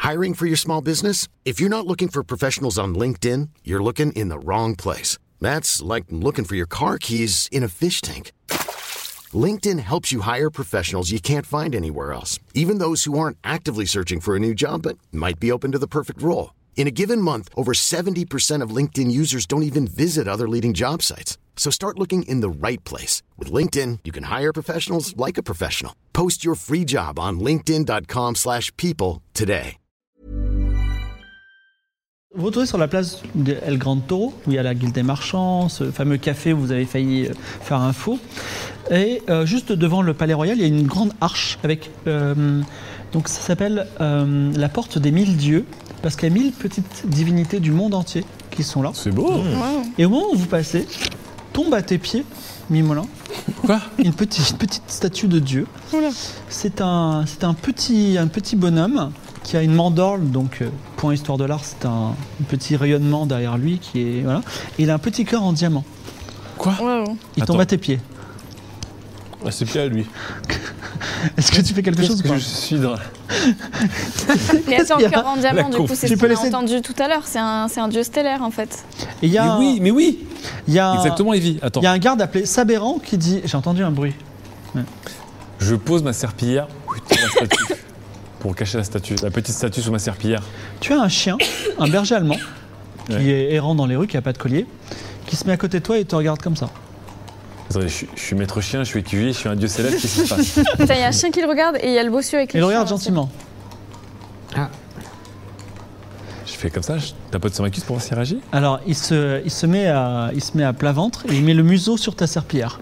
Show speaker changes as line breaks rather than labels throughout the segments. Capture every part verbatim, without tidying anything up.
Hiring for your small business? If you're not looking for professionals on LinkedIn, you're looking in the wrong place. That's like looking for your car keys in a fish tank. LinkedIn helps you hire professionals you can't find anywhere else, even those who aren't actively searching for a new job but might be open to the perfect role. In a given month, over seventy percent of LinkedIn users don't even visit other leading job sites. So start looking in the right place. With LinkedIn, you can hire professionals like a professional. Post your free job on linkedin.com slash people today.
Vous vous retrouvez sur la place de El Gran Toro, où il y a la Guilde des Marchands, ce fameux café où vous avez failli faire un faux. Et euh, juste devant le Palais Royal, il y a une grande arche avec... Euh, donc ça s'appelle euh, la porte des mille dieux, parce qu'il y a mille petites divinités du monde entier qui sont là.
C'est beau.
Mmh. Et au moment où vous passez, tombe à tes pieds, Mimolin,
Quoi
une petite, une petite statue de dieu.
Oula.
C'est un, c'est un, petit, un petit bonhomme qui a une mandorle, donc euh, point histoire de l'art, c'est un, un petit rayonnement derrière lui qui est voilà. Et il a un petit cœur en diamant.
Quoi
Wow.
Il
Attends.
tombe à tes pieds.
Ah, c'est bien lui.
Est-ce que tu fais quelque chose
Qu'est-ce
ou
que
pas
je suis dans...
Mais attends,
qu'il y a
cœur en diamant,
la
du
course.
coup, c'est
Tu
ce
peux
qu'on a
laisser-
entendu tout à l'heure. C'est un, c'est un dieu stellaire, en fait.
Et il y a
Mais
un-
oui, mais oui.
il y a un-
Exactement, Evie. Attends.
Il y a un garde appelé Sabéran qui dit j'ai entendu un bruit.
Je pose ma serpillière sur la statue. Pour cacher la statue, la petite statue sous ma serpillière.
Tu as un chien, un berger allemand, qui
Ouais.
est errant dans les rues, qui n'a pas de collier, qui se met à côté de toi et te regarde comme ça.
Attendez, je, suis- je suis maître chien, je suis écuyer, je suis un dieu céleste, qu'est-ce qui se passe?
Putain, il y a un chien qui le regarde et il y a le bossu avec les
Il le regarde
chiens aussi.
gentiment.
Je fais comme ça, je tapote sur ma cuisse pour voir s'il réagit.
Alors il se, il, se met à, il se met à plat ventre et il met le museau sur ta serpillière.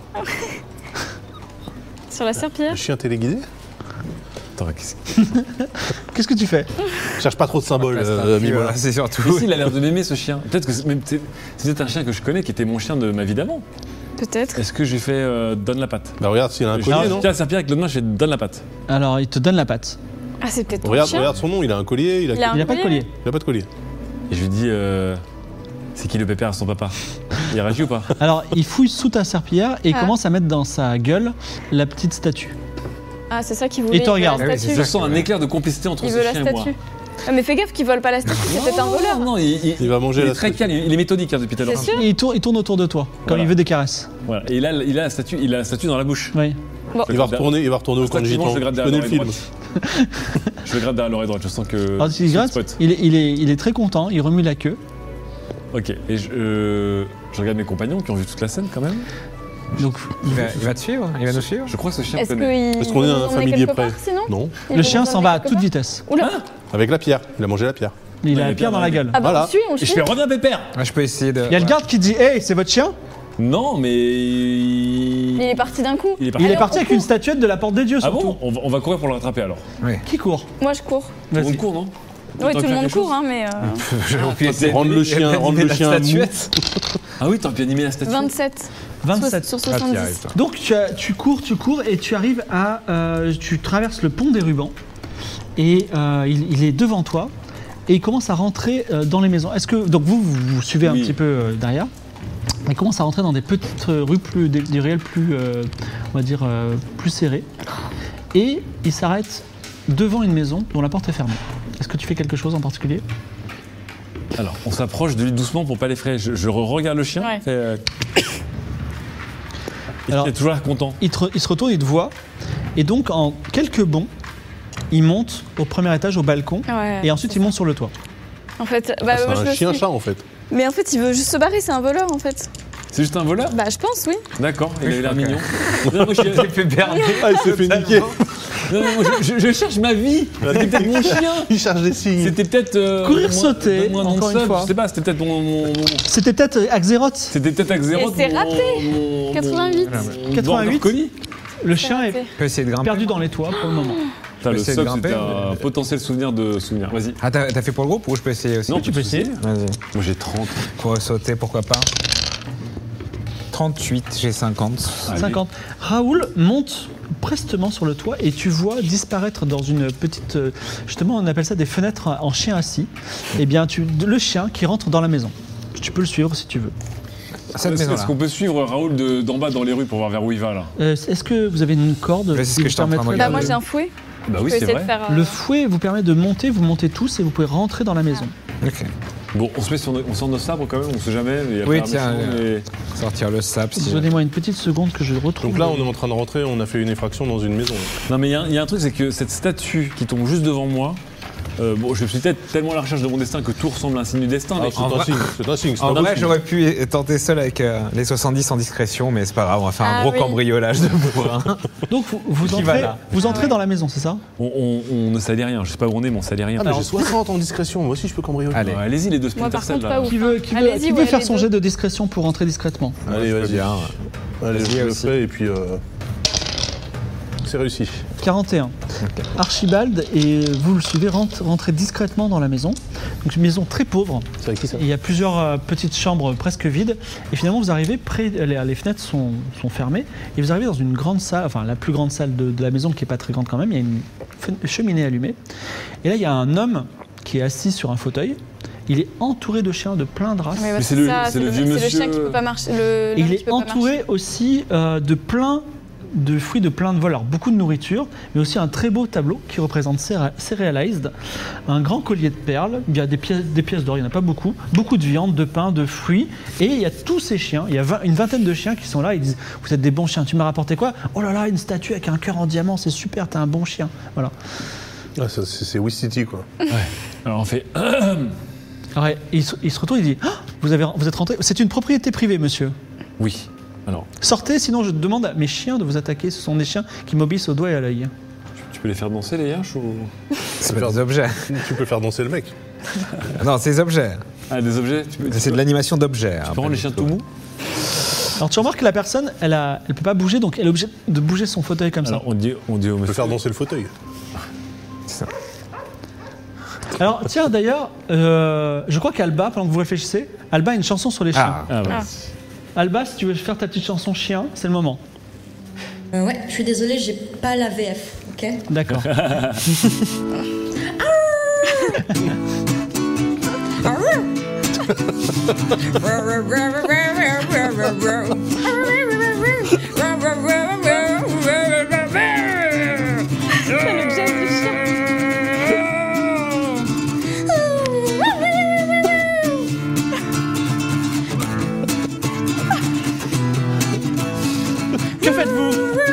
Sur la serpillière.
Le chien téléguidé.
Attends, qu'est-ce que...
Qu'est-ce que tu fais?
Cherche pas trop de symboles, euh, Mimola.
Voilà, c'est surtout.
Mais si, il a l'air de m'aimer ce chien. Peut-être que c'est, même, c'est c'est peut-être un chien que je connais qui était mon chien de ma vie d'avant.
Peut-être.
Est-ce que je lui fais euh, donne la patte?
Bah regarde s'il a un
Je
collier, non
tiens la serpillière avec l'autre main, je fais donne la patte.
Alors il te donne la patte.
Ah, c'est peut-être ton
Regarde,
chien.
regarde son nom, il a un collier, il a,
Il a
Il n'a pas de collier.
il a pas de collier.
Et je lui dis euh, c'est qui le pépère à son papa? Il réagit ou pas?
Alors il fouille sous ta serpillière et il
Ah.
commence à mettre dans sa gueule la petite statue.
Ah, c'est ça qu'il voulait.
Il te
veut
regarde.
La
Ah oui,
statue.
Je sens un éclair de complicité entre
Il
ce
veut la
chien et moi.
statue. Ah, mais fais gaffe qu'il vole pas la statue, c'est peut-être un voleur.
Non, non, il, il-
Il va manger
il est
la
très
statue.
calme, il est méthodique hein, depuis tout à l'heure.
C'est sûr.
Et il tourne, il tourne autour de toi, comme
Voilà.
il veut des caresses.
Voilà. Et là, il a la statue, il a la statue dans la bouche.
Oui.
Il va retourner, il va retourner au camp de
Instinctivement,
gitans.
je le gratte
Je connais le
derrière
film.
l'oreille droite. Je le gratte derrière l'oreille droite, je sens que.
Alors, s'il
c'est
gratte,
spot.
il est, il, est, il est très content, il remue la queue.
Ok, et je, euh, je regarde mes compagnons qui ont vu toute la scène quand même.
Donc
Il va, il va te suivre, il va nous suivre.
Je crois que ce chien
Est-ce
connaît.
qu'il
Est-ce qu'on est
veut
un
nous emmener
familier
quelque
près
part, sinon
Non.
Il
le
veut
chien
nous
s'en
emmener
va à
quelque
toute
part
vitesse.
Oula.
Avec la pierre. Il a mangé la pierre.
Il
Ouais,
a la pierre dans la gueule.
Ah bah
Voilà.
on suit, on
Et je
suit.
fais reviens pépère.
Moi, je peux essayer de.
Il y a le garde qui dit hey, c'est votre chien?
Non, mais.
Il est parti d'un coup.
Il est
Il
parti.
est
Alors,
parti
on
avec
court.
une statuette de la porte des dieux,
Ah
surtout.
bon on va, on va courir pour le rattraper alors.
Qui court?
Moi je cours.
Tout le
Vas-y.
monde court, non?
Oui, tout
T'as
le
fait
monde
quelque
court,
chose
hein, mais. euh,
Je vais au pied de-
Rendre le chien,
de-
rendre le
la
chien mou.
statuette.
Ah oui, t'as pu animer la statue.
vingt-sept.
vingt-sept.
Sur
Ah, t'y arrives,
soixante-dix.
toi.
Donc tu, as- tu cours, tu cours et tu arrives à... euh, tu traverses le pont des rubans et euh, il, il est devant toi et il commence à rentrer euh, dans les maisons. Est-ce que... Donc vous, vous, vous suivez un
Oui.
petit peu euh, derrière. Il commence à rentrer dans des petites euh, rues, plus, des, des ruelles plus, euh, on va dire, euh, plus serrées. Et il s'arrête devant une maison dont la porte est fermée. Est-ce que tu fais quelque chose en particulier?
Alors, on s'approche de lui doucement pour pas l'effrayer. Je, je regarde le chien.
Ouais.
fait, euh, Il
Alors-
est toujours l'air content.
il, te re- il se retourne, il te voit. Et donc en quelques bonds, il monte au premier étage, au balcon.
Ouais.
Et ensuite il monte sur le toit.
En fait, bah,
C'est
moi, je
un
le suis.
chien-chat en fait.
Mais en fait, il veut juste se barrer, c'est un voleur en fait.
C'est juste un voleur?
Bah, je pense, oui.
D'accord, il a l'air
Ok.
mignon. Non, moi, je, suis-
fait berner.
Ah, il s'est fait niquer.
non, non, moi, je- je- je cherche ma vie. C'était peut-être mon chien.
Il cherche des signes.
C'était peut-être. euh,
Courir,
moi-
sauter,
donne-moi un nom de
encore une
sub,
fois.
Je sais pas, c'était peut-être mon. mon- mon-
C'était peut-être euh, Axéroth.
C'était peut-être Axéroth.
Et c'est
mon-
raté.
mon- mon-
quatre-vingt-huit.
mon- mon
quatre-vingt-huit.
Border
Le chien est
raté.
Je peux essayer de grimper.
perdu dans les toits pour le moment.
Putain, le
essayer de
sub,
grimper,
c'était un
mais-
potentiel souvenir de souvenir. Vas-y.
Ah, t'as t'as fait pour le groupe ou je peux essayer aussi?
Non,
tu peux essayer.
Vas-y.
Moi j'ai trente.
Pour sauter, pourquoi pas. trente-huit, j'ai cinquante.
Allez.
cinquante. Raoul monte prestement sur le toit et tu vois disparaître dans une petite... euh, Justement, on appelle ça des fenêtres en chien assis. Eh bien, tu, le chien qui rentre dans la maison. Tu peux le suivre si tu veux.
Cette
Est-ce
maison-là.
qu'on peut suivre Raoul de- d'en bas dans les rues pour voir vers où il va là?
Euh, Est-ce que vous avez une corde
Ouais, c'est ce
qui
que
vous
j'étais en train de
permettrait
Bah,
regarder.
moi, j'ai un fouet.
Bah
Je
oui,
peux
c'est
essayer de
vrai.
faire. euh,
Le fouet vous permet de monter, vous montez tous et vous pouvez rentrer dans la maison.
Ok.
Bon, on se met sur nos, on sort nos sabres quand même, on sait jamais. Mais il y a
Oui,
pas
tiens,
méchant,
euh,
mais-
Sortir le sable. Si...
Donnez-moi une petite seconde que je retrouve.
Donc là, on est en train de rentrer, on a fait une effraction dans une maison.
Non, mais il y, a un- il y a un truc, c'est que cette statue qui tombe juste devant moi. Euh, bon, je suis peut-être tellement à la recherche de mon destin que tout ressemble à un signe du destin.
Ah,
mais
c'est
en
un
vrai-
signe, c'est un signe. c'est
En
pas
vrai,
possible.
j'aurais pu tenter seul avec euh, les soixante-dix en discrétion, mais c'est pas grave, on va faire un
Ah
gros
oui.
cambriolage de bourrin.
Donc vous, vous
Qui va
entrez,
là
vous
Ah
entrez
ouais.
dans la maison, c'est ça?
on, on- on ne salit rien. Je sais pas où on est, mais on salit rien.
Ah, mais
Alors,
j'ai soixante en discrétion, moi aussi je peux cambrioler.
Allez.
ouais, allez-y, les deux
Moi,
Splinter
par
Cell
contre,
là.
pas ouf.
Qui veut, qui veut,
Allez-y,
qui veut
ouais,
faire
les
son
deux.
jet de discrétion pour rentrer discrètement?
Allez, vas-y.
Bien.
Allez,
Vas-y
je le
aussi.
fais et puis euh, c'est réussi.
quarante et un. Archibald, et vous le suivez, rentre, rentrez discrètement dans la maison. Donc une maison très pauvre.
C'est avec qui ça?
Il y a plusieurs euh, petites chambres presque vides. Et finalement, vous arrivez près, les, les fenêtres sont, sont fermées. Et vous arrivez dans une grande salle, enfin la plus grande salle de, de la maison, qui n'est pas très grande quand même. Il y a une fen- cheminée allumée. Et là, il y a un homme qui est assis sur un fauteuil. Il est entouré de chiens de plein de races.
Ouais, ouais,
Mais c'est le-
ça,
c'est le vieux
C'est le
monsieur-
chien qui peut pas marcher. Le,
Et il
l'homme qui
est
peut pas
entouré
marcher.
aussi euh, de plein de fruits de plein de vols. Alors beaucoup de nourriture, mais aussi un très beau tableau qui représente Cere- Cerealized, un grand collier de perles, il y a des pièces, des pièces d'or, il n'y en a pas beaucoup, beaucoup de viande, de pain, de fruits, et il y a tous ces chiens, il y a vingt une vingtaine de chiens qui sont là, ils disent « Vous êtes des bons chiens, tu m'as rapporté quoi ? Oh là là, une statue avec un cœur en diamant, c'est super, t'es un bon chien. » Voilà.
Ah, ça, c'est c'est Wish City quoi.
Alors on fait.
Alors, il, se- il se retourne, il dit Ah, vous, avez, vous êtes rentré, c'est une propriété privée, monsieur.
Oui. Alors,
Sortez, sinon je demande à mes chiens de vous attaquer. Ce sont des chiens qui m'obéissent au doigt et à l'œil.
tu peux les faire danser les haches ou.
C'est pas des objets.
Tu peux faire danser le mec.
Non, c'est des objets.
Ah, des objets tu peux,
C'est de l'animation d'objets.
tu peux rendre les chiens tout mous.
Alors tu remarques que la personne, elle ne elle peut pas bouger, donc elle est obligée de bouger son fauteuil comme
Alors on dit, on dit au
Tu peux
monsieur.
faire danser le fauteuil.
ça. Alors tiens, d'ailleurs, euh, je crois qu'Alba, pendant que vous réfléchissez, Alba a une chanson sur les chiens.
Ah,
Ah, ouais.
Ah.
Alba, si tu veux faire ta petite chanson chien, c'est le moment.
Euh, ouais, je suis désolée, j'ai pas la V F, ok?
D'accord.
C'est le jazz du chien.
Que faites-vous?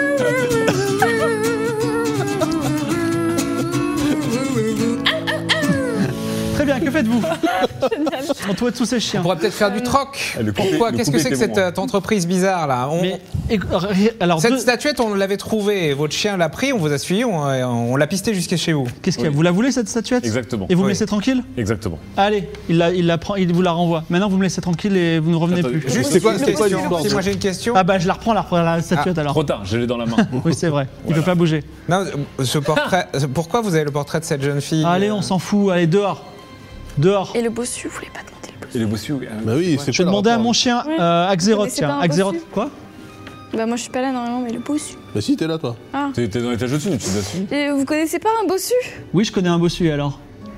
Très bien, que faites-vous? Entouré de tous ces chiens.
On pourrait peut-être faire du troc.
Eh, le coupé-
Pourquoi
le
Qu'est-ce que
coupé
c'est que
était
cette
bon, hein.
euh, entreprise bizarre là On-
Mais, et- alors,
Cette
deux-
statuette, on l'avait trouvée. et Votre chien l'a pris, on vous a suivi, on, on l'a pisté jusqu'à chez vous.
qu'est-ce qu'il y a? Vous la voulez cette statuette?
Exactement.
Et vous me
Oui.
laissez tranquille?
Exactement.
Allez, il la, il la prend, il vous la renvoie. Maintenant, vous me laissez tranquille et vous ne revenez
Attends,
plus.
juste-
C'est quoi,
Le
c'est quoi
bossu,
l'histoire
le
Si moi j'ai une question.
Ah bah je la reprends, la, la statuette alors.
Trop tard, je l'ai dans la main.
Oui, c'est vrai. Il ne peut pas bouger.
Non, euh, ce portrait. Pourquoi vous avez le portrait de cette jeune fille
Allez, on s'en fout. Allez, dehors. Dehors.
Et le bossu, vous voulez pas demander le bossu?
Et les bossus. euh,
Bah oui, c'est
Je vais
quoi le
demander à
rapport
mon chien,
Ouais.
euh, Axéroth,
Mais c'est
tiens.
pas un
Axéroth,
bossu.
quoi?
Bah moi je suis pas là normalement, mais le bossu.
Bah si, t'es là toi.
T'es t'es dans l'étage au-dessus, tu t'assumes.
Et vous connaissez pas un bossu?
Oui, je connais un bossu alors.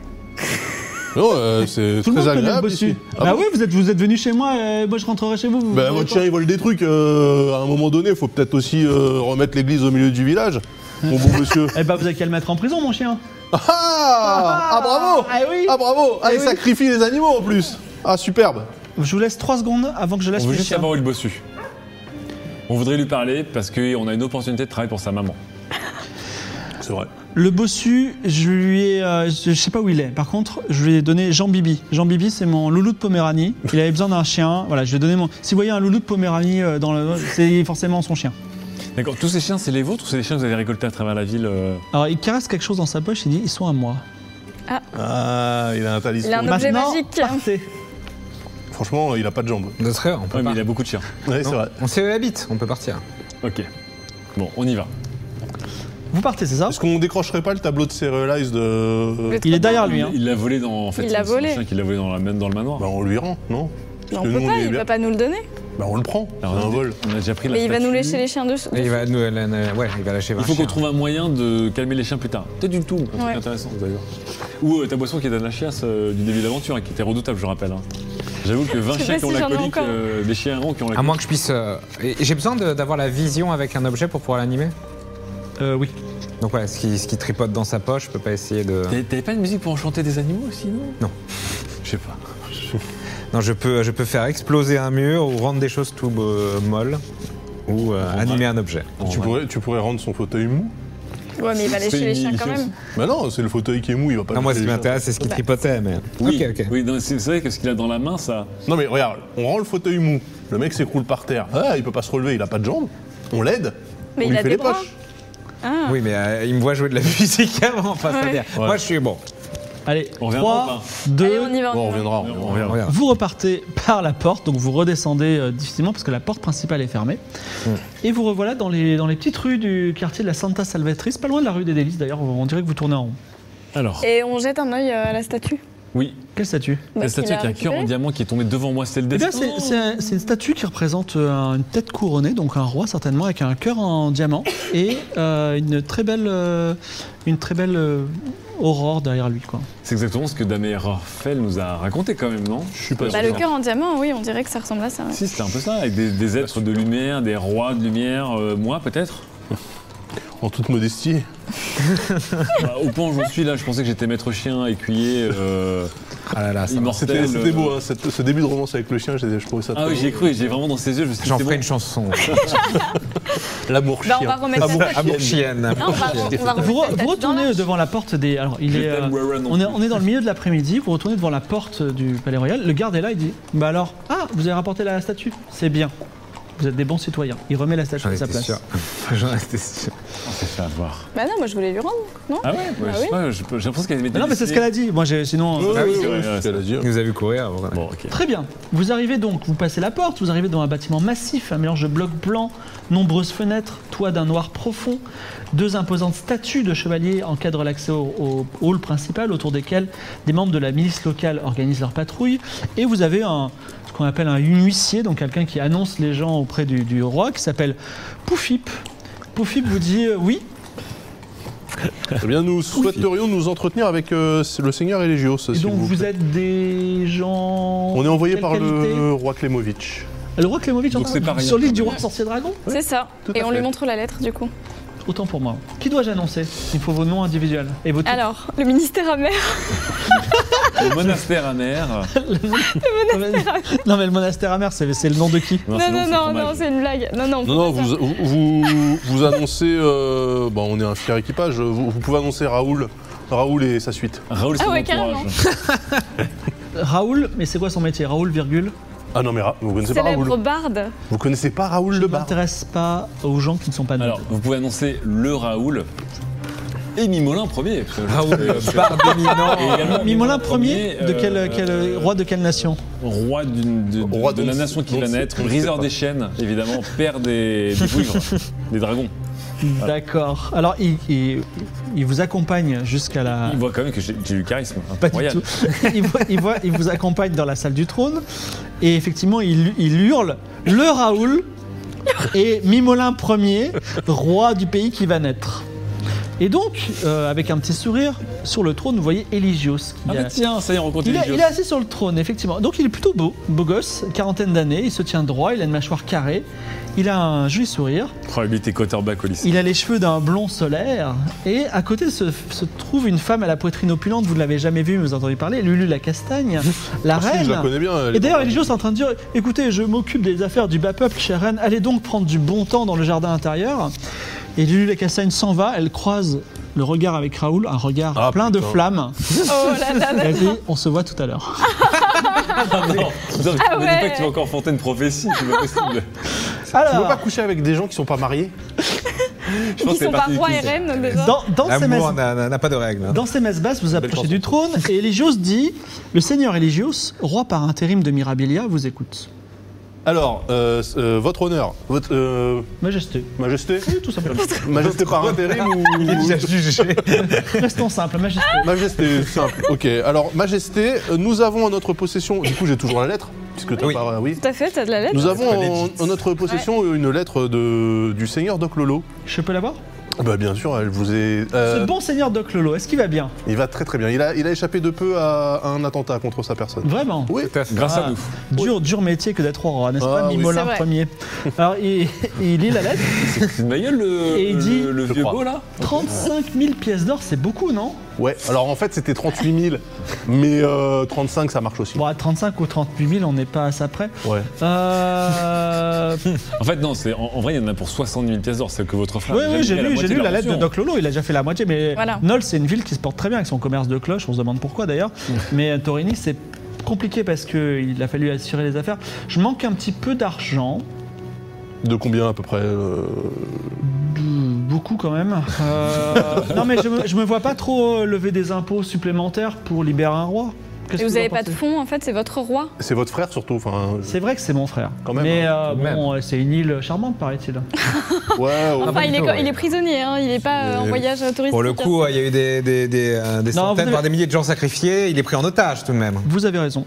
Non, euh, c'est
Tout le monde
très
connaît le
agréable
bossu.
ici. Ah
bah
bon
oui, vous êtes, vous êtes venu chez moi, euh, moi je rentrerai chez vous. vous
Bah
vous
votre
savez
chien il vole des trucs, euh, à un moment donné, faut peut-être aussi euh, remettre l'église au milieu du village. Mon bon monsieur.
pas. Eh bah vous avez qu'à le mettre en prison, mon chien.
Ah, ah bravo.
Ah oui.
Ah bravo. Ah,
Eh
il
oui.
sacrifie les animaux en plus. Ah superbe.
Je vous laisse trois secondes avant que je laisse
On veut
le
juste
chien.
savoir où est le bossu. On voudrait lui parler parce qu'on a une opportunité de travailler pour sa maman.
C'est vrai.
Le bossu, je lui ai, euh, je je sais pas où il est. Par contre, je lui ai donné Jean Bibi. Jean Bibi, c'est mon loulou de Poméranie. Il avait besoin d'un chien. Voilà, je lui ai donné mon. Si vous voyez un loulou de Poméranie euh, dans le, c'est forcément son chien.
D'accord, tous ces chiens, c'est les vôtres ou c'est les chiens que vous avez récoltés à travers la ville euh
Alors, il caresse quelque chose dans sa poche. Il dit, ils sont à moi.
Ah, il a un talisman.
Il a un objet
Maintenant,
magique.
partez.
Franchement, il a pas de jambes.
De très, on peut
Ouais, mais
pas.
il a beaucoup de chiens.
Ouais, c'est
Non.
vrai.
On sait où elle habite, on peut partir.
Ok. Bon, on y va.
Vous partez, c'est ça?
Est-ce qu'on décrocherait pas le tableau de Serialize de.
Le
Il est derrière lui. Hein.
Il l'a volé dans. En fait,
Il l'a
c'est un
volé.
chien qu'il a volé dans, la, même dans le manoir.
Bah on lui rend, non?
Non,
que
on peut
nous, on
pas,
est
il
bien.
va pas nous le donner.
Bah on le prend. C'est
Alors,
un
on, a-
vol.
on a déjà pris la
Mais il va nous
statue.
lécher les chiens dessous.
Et il va nous, la- la- ouais, il va lâcher
Il
vingt
faut qu'on
chiens.
trouve un moyen de calmer les chiens plus tard. Peut-être du tout, un truc
Ouais.
intéressant d'ailleurs. Ou euh, ta boisson qui était de la chiasse euh, du début de l'aventure, hein, qui était redoutable, je rappelle. hein. J'avoue que vingt
Je sais
chiens
pas
qui ont
si
la
j'en ai
colique,
encore.
euh, des chiens errants qui ont la
À
colique.
moins que je puisse. euh, et- et J'ai besoin de- d'avoir la vision avec un objet pour pouvoir l'animer.
Euh, oui.
Donc voilà, ce qui, ce qui tripote dans sa poche, je peux pas essayer de...
T'avais t'avais pas une musique pour enchanter des animaux aussi, non?
Non.
Je sais pas.
Non, je peux, je peux faire exploser un mur ou rendre des choses tout euh, molles ou euh, animer un objet.
Tu pourrais, tu pourrais rendre son fauteuil mou?
Ouais, mais il va
C'est
lécher les
une
chiens quand
illusion.
même.
Bah non, c'est le fauteuil qui est mou, il va pas
Non, moi, ce
lécher
qui
les
m'intéresse, c'est ce qui
Bah.
tripotait, mais...
Oui,
Ok, ok.
oui non, c'est c'est vrai que ce qu'il a dans la main, ça.
chiens. Non mais regarde, on rend le fauteuil mou, le mec s'écroule par terre. Ah, il peut pas se relever, il a pas de jambes. On l'aide.
Mais
on
il
lui
a
fait
des
les
bras.
poches.
Ah.
Oui, mais euh, il me voit jouer de la musique avant, enfin,
Ouais.
c'est-à-dire...
Ouais.
Moi, je suis bon.
Allez,
On reviendra ou
trois,
pas
deux,
Allez, on y va.
Bon, on
y va.
reviendra, on reviendra.
On reviendra.
Regarde.
vous repartez par la porte, donc vous redescendez euh, difficilement parce que la porte principale est fermée. Et vous revoilà dans les, dans les petites rues du quartier de la Santa Salvatrice, pas loin de la rue des Délices d'ailleurs, on dirait que vous tournez en rond.
Alors,
Et on jette un œil euh, à la statue.
oui,
Quelle statue?
Bah,
la statue
qu'il
avec un cœur en
récupérée.
diamant qui est tombé devant moi, c'est le
Eh bien,
destin.
c'est- c'est un- c'est une statue qui représente euh, une tête couronnée, donc un roi certainement, avec un cœur en diamant et euh, une très belle, euh, une très belle euh, aurore derrière lui, quoi.
C'est exactement ce que Damé Raphaël nous a raconté quand même, non?
Je suis pas
Bah,
sûr.
le cœur en diamant, oui, on dirait que ça ressemble à ça. ouais.
Si, c'était un peu ça, avec des, des êtres de lumière, des rois de lumière, euh, moi peut-être.
En toute modestie.
Bah, au point où j'en suis là, je pensais que j'étais maître chien, écuyer, euh,
Ah là là, ça va.
immortel.
C'était c'était
euh,
beau, hein, cette- ce début de romance avec le chien, j'ai- je trouvais ça
Ah
très
oui,
beau.
j'ai cru, j'ai vraiment dans ses yeux, je me suis dit,
J'en
c'est
ferai
bon.
une chanson.
L'amour
Bah,
chien.
on va remettre
Amour
la statue.
Amour chienne.
Non, on va, on va
Vous,
remettre
re-
la
vous
statue dans
retournez
l'arche.
devant la porte des. Alors, il
Je
est.
t'aime,
euh,
Warren, non
on, est,
plus.
on est dans le milieu de l'après-midi, vous retournez devant la porte du Palais Royal, le garde est là, il dit Bah alors, ah, vous avez rapporté la statue? C'est bien. Vous êtes des bons citoyens. Il remet la statue
J'en
à sa
étais
place.
sûr. J'en étais sûr.
On s'est fait avoir.
Bah non, moi je voulais lui rendre, non?
Ah ouais, ouais,
Bah
je sais
oui.
pas, je- j'ai l'impression qu'elle m'était
Mais non, mais c'est ce qu'elle a dit. Moi, j'ai, sinon.
Ouais,
euh,
ouais,
Ah oui,
ouais,
c'est
ouais,
vrai,
c'est
ouais,
ce qu'elle a dit.
Il nous a vu courir. voilà.
Bon, ok.
Très bien. Vous arrivez donc, vous passez la porte, vous arrivez dans un bâtiment massif, un mélange de blocs blancs, nombreuses fenêtres, toit d'un noir profond, deux imposantes statues de chevaliers encadrent l'accès au, au hall principal, autour desquels des membres de la milice locale organisent leur patrouille, et vous avez un, ce qu'on appelle un huissier, donc quelqu'un qui annonce les gens auprès du, du roi, qui s'appelle Poufip. Poufip vous dit euh, oui.
Eh bien, nous souhaiterions nous entretenir avec euh, le seigneur Elegios,
Et
s'il
donc
vous
vous
plaît.
êtes des gens.
On est envoyé
quelle
par
qualité
le roi Klemovitch.
Le roi Klemovitch,
Donc
enfin,
c'est pas rien,
sur l'île
quand
du
même.
roi sorcier dragon.
C'est ça.
Tout à
Et on
fait.
lui montre la lettre du coup.
Autant pour moi. Qui dois-je annoncer? Il faut vos noms individuels et vos titres.
Alors, le ministère amer.
Le monastère amer.
Non mais le monastère amer, c'est c'est le nom de qui?
Non,
c'est
non,
c'est
non,
fromage.
non, c'est une blague. Non, non,
Non, non,
faut pas ça.
vous, vous, vous annoncez. euh, bon, on est un fier équipage. Vous, vous pouvez annoncer Raoul, Raoul et sa suite.
Raoul, c'est
Ah
mon
ouais,
entourage.
Raoul, mais c'est quoi son métier? Raoul, virgule.
Ah non, mais Ra- vous connaissez pas
Célèbre
Raoul.
barde.
Vous connaissez pas Raoul
Je
le
ne
bar.
m'intéresse pas aux gens qui ne sont pas
Alors,
nobles.
vous pouvez annoncer le Raoul et Mimolin premier. parce que je
Raoul,
sais, parce que-
barde éminent.
Et également
Mimolin premier, de quel,
euh,
quel
euh,
roi de quelle nation?
Roi d'une- de, de-
Roi
de
dont-
la nation qui
dont
va
c'est-
naître,
je sais
briseur
pas.
des chaînes, évidemment, père des, des vouivres, des dragons.
D'accord. Alors il, il- il vous accompagne jusqu'à la.
Il voit quand même que j'ai j'ai du charisme.
Pas du
incroyable.
tout. il, voit- il voit- il vous accompagne dans la salle du trône et effectivement il, il hurle le Raoul et Mimolin premier, roi du pays qui va naître. Et donc, euh, avec un petit sourire, sur le trône, vous voyez Eligios. Qui
Ah
a-
bah tiens, ça y est, on rencontre
il, est,
Eligios.
il est assis sur le trône, effectivement. Donc il est plutôt beau, beau gosse, quarantaine d'années, il se tient droit, il a une mâchoire carrée, il a un joli sourire,
Oh, lui, t'es quarterback au lycée.
il a les cheveux d'un blond solaire, et à côté se, se trouve une femme à la poitrine opulente, vous ne l'avez jamais vue, mais vous entendez parler, Lulu la Castagne, la
Ah, si,
reine.
je la connais bien. elle est
Et d'ailleurs,
pas-
Eligios est en train de dire écoutez, je m'occupe des affaires du bas peuple, chère reine, allez donc prendre du bon temps dans le jardin intérieur. Et Lulu la Castagne s'en va, elle croise le regard avec Raoul, un regard
Ah,
plein de
putain.
flammes.
Oh là là
Et
là.
elle dit on se voit tout à l'heure.
Ah non, non, mais
Ah
tu me dis
ouais.
pas que tu vas encore fanter une prophétie, c'est pas possible.
Tu veux
Alors,
pas coucher avec des gens qui sont pas mariés?
Je pense
Ils
que c'est
sont pas
parti du
rois et
quiz.
reines déjà.
dans, dans ces
L'amour
messes,
n'a n'a pas de règles. hein.
dans ces messes basses, vous approchez
chanson.
du trône et Eligios dit le seigneur Eligios, roi par intérim de Mirabilia, vous écoute.
Alors, euh, euh, votre honneur, votre euh,
Majesté.
majesté,
Oui, tout simplement.
majesté par intérim ou
Il est déjà jugé.
Restons simples, majesté.
majesté simple. Ok. Alors, majesté, euh, nous avons en notre possession. Du coup, j'ai toujours la lettre, puisque t'as
Oui.
pas. Oui.
Tout à fait, t'as de la lettre.
Nous avons
pas
en,
legit.
en notre possession une lettre de, du seigneur Doc Lolo.
Je peux l'avoir?
Bah bien sûr, elle vous est. euh,
Ce bon seigneur Doc Lolo, est-ce qu'il va bien?
Il va très très bien. Il a, il a échappé de peu à, à un attentat contre sa personne.
Vraiment?
Oui.
Tout à fait.
Grâce
Ah,
à nous.
Dur, dur métier que d'être roi, n'est-ce
Ah
pas,
oui.
Mimolin
C'est vrai.
Ier. Alors, il, il lit la lettre.
C'est de ma gueule le,
Et il dit-
le, le
Je
vieux
crois.
beau là.
trente-cinq mille pièces d'or, c'est beaucoup, non?
Ouais. Alors en fait, c'était trente-huit mille, mais euh, trente-cinq, ça marche aussi.
Bon, à trente-cinq ou trente-huit mille, on n'est pas à ça près.
Ouais.
Euh...
En fait, non, c'est en, en vrai, il y en a pour soixante mille pièces d'or, c'est que votre frère.
Oui,
a
oui,
jamais
j'ai
fait
lu, j'ai
moitié
lu
de
la lettre de
pension.
Doc Lolo, il a déjà fait la moitié, mais
Voilà.
Nol, c'est une ville qui se porte très bien avec son commerce de cloches, on se demande pourquoi d'ailleurs. Mais Torini, c'est compliqué parce qu'il a fallu assurer les affaires. Je manque un petit peu d'argent,
De combien à peu près euh,
beaucoup quand même. Euh, non, mais je me, je me vois pas trop euh, lever des impôts supplémentaires pour libérer un roi. Qu'est-ce
Et
que
vous
en
n'avez pas de
pensez?
fonds, en fait, c'est votre roi.
C'est votre frère surtout. Enfin.
C'est vrai que c'est mon frère.
Quand même,
mais
hein.
euh,
Quand même.
bon, euh, c'est une île charmante, paraît-il.
Ouais. ouais.
Enfin,
pas
il
du
est,
tout,
co-
ouais.
il est prisonnier, hein, il n'est pas euh, en
Mais-
voyage touristique.
Pour le coup, il y a eu des, des, des, euh, des
Non, vous
centaines,
avez-
voire des milliers de gens sacrifiés. Il est pris en otage tout de même.
Vous avez raison.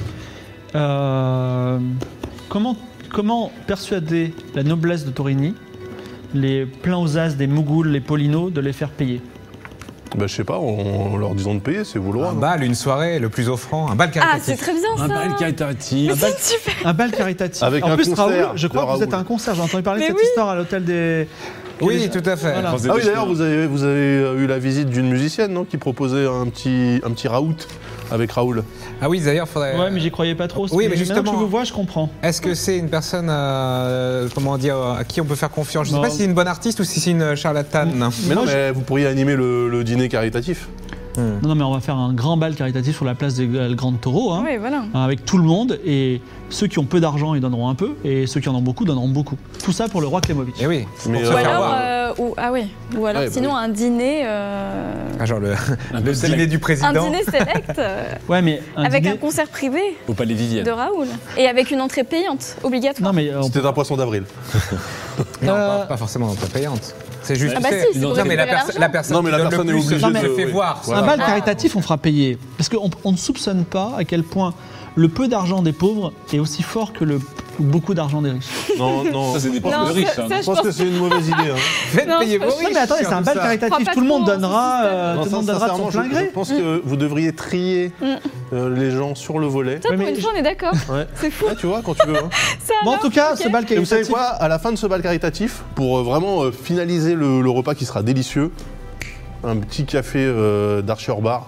Euh, comment, comment persuader la noblesse de Torini, les pleins aux as des Mougouls, les Polinos, de les faire payer?
Bah je sais pas, en, en leur disant de payer, c'est vous le roi.
Un
non
bal, une soirée, le plus offrant, un bal
Ah,
caritatif.
c'est très bien ça.
Un bal caritatif.
Un bal,
Super.
un bal caritatif.
Avec
en
un
plus,
concert
Raoul, je
de
crois que vous êtes
Raoul.
à un concert. J'ai entendu parler
Mais
de cette
oui.
histoire à l'hôtel des.
Oui, tout à fait.
Voilà.
Quand c'est
Ah oui,
des
d'ailleurs,
cheveux.
vous avez, vous avez eu la visite d'une musicienne, non, qui proposait un petit, un petit raout avec Raoul.
Ah oui, d'ailleurs, faudrait.
Ouais, mais j'y croyais pas trop.
Oui, mais
Maintenant
justement-
que je vous vois, je comprends.
Est-ce que c'est une personne, euh, comment dire, à qui on peut faire confiance? Je ne sais
Non.
pas si c'est une bonne artiste ou si c'est une charlatane.
Mais
Moi,
non,
je-
mais vous pourriez animer le, le dîner caritatif.
Non, non, mais on va faire un grand bal caritatif sur la place des El Grand Taureau, hein,
Oui, voilà.
avec tout le monde. Et ceux qui ont peu d'argent, ils donneront un peu. Et ceux qui en ont beaucoup, donneront beaucoup. Tout ça pour le roi Clémovitch.
Eh oui, c'est
Mais,
pour
euh,
se
Ou
faire
alors,
voir.
euh, ou, ah oui. Ou alors
Ouais, bah
sinon
oui.
un dîner, euh,
Ah, genre le,
Un
le
peu
dîner
select.
du
un
président.
dîner select euh,
Ouais, mais un
avec
dîner-
un concert privé
Au palais Vivienne.
de Raoul et avec une entrée payante obligatoire.
Non, mais euh, on
C'était un poisson d'avril.
Non,
Euh,
pas, pas forcément dans ta payante. C'est juste.
Ah bah
tu sais,
si, c'est pour
non, mais la,
récupérer
perso-
l'argent.
la personne
Non, mais
qui
la
donne
personne
le
est
plus,
obligée
se
de-
fait
oui.
voir.
Voilà.
un bal
Ah.
caritatif, on fera payer. Parce qu'on on ne soupçonne pas à quel point le peu d'argent des pauvres est aussi fort que le beaucoup d'argent des riches.
Non, non.
Ça, c'est des
je pense
Non,
de
que-
riches.
ça-
hein.
ça,
je pense que c'est une mauvaise idée. Hein.
Faites
Non,
payer
c'est
vos
pas-
riches.
Non, mais attendez, c'est un
sur
bal
tout ça.
caritatif.
Crois pas
Tout le monde
trop en ce
donnera,
système.
euh,
Non,
tout le monde
sin-
donnera de son
sincèrement,
plein
je,
gré.
je pense que vous devriez trier
Mm.
euh, les gens sur le volet.
Toi,
Ouais,
pour
mais
une fois, on est d'accord.
Ouais.
C'est fou.
Ouais, tu vois, quand tu veux. Hein.
Ça,
Bon, en
alors,
tout cas,
ok.
ce bal
Et vous savez
caritatif.
quoi? À la fin de ce bal caritatif, pour euh, vraiment euh, finaliser le, le repas qui sera délicieux, un petit café euh, d'Archer Bar.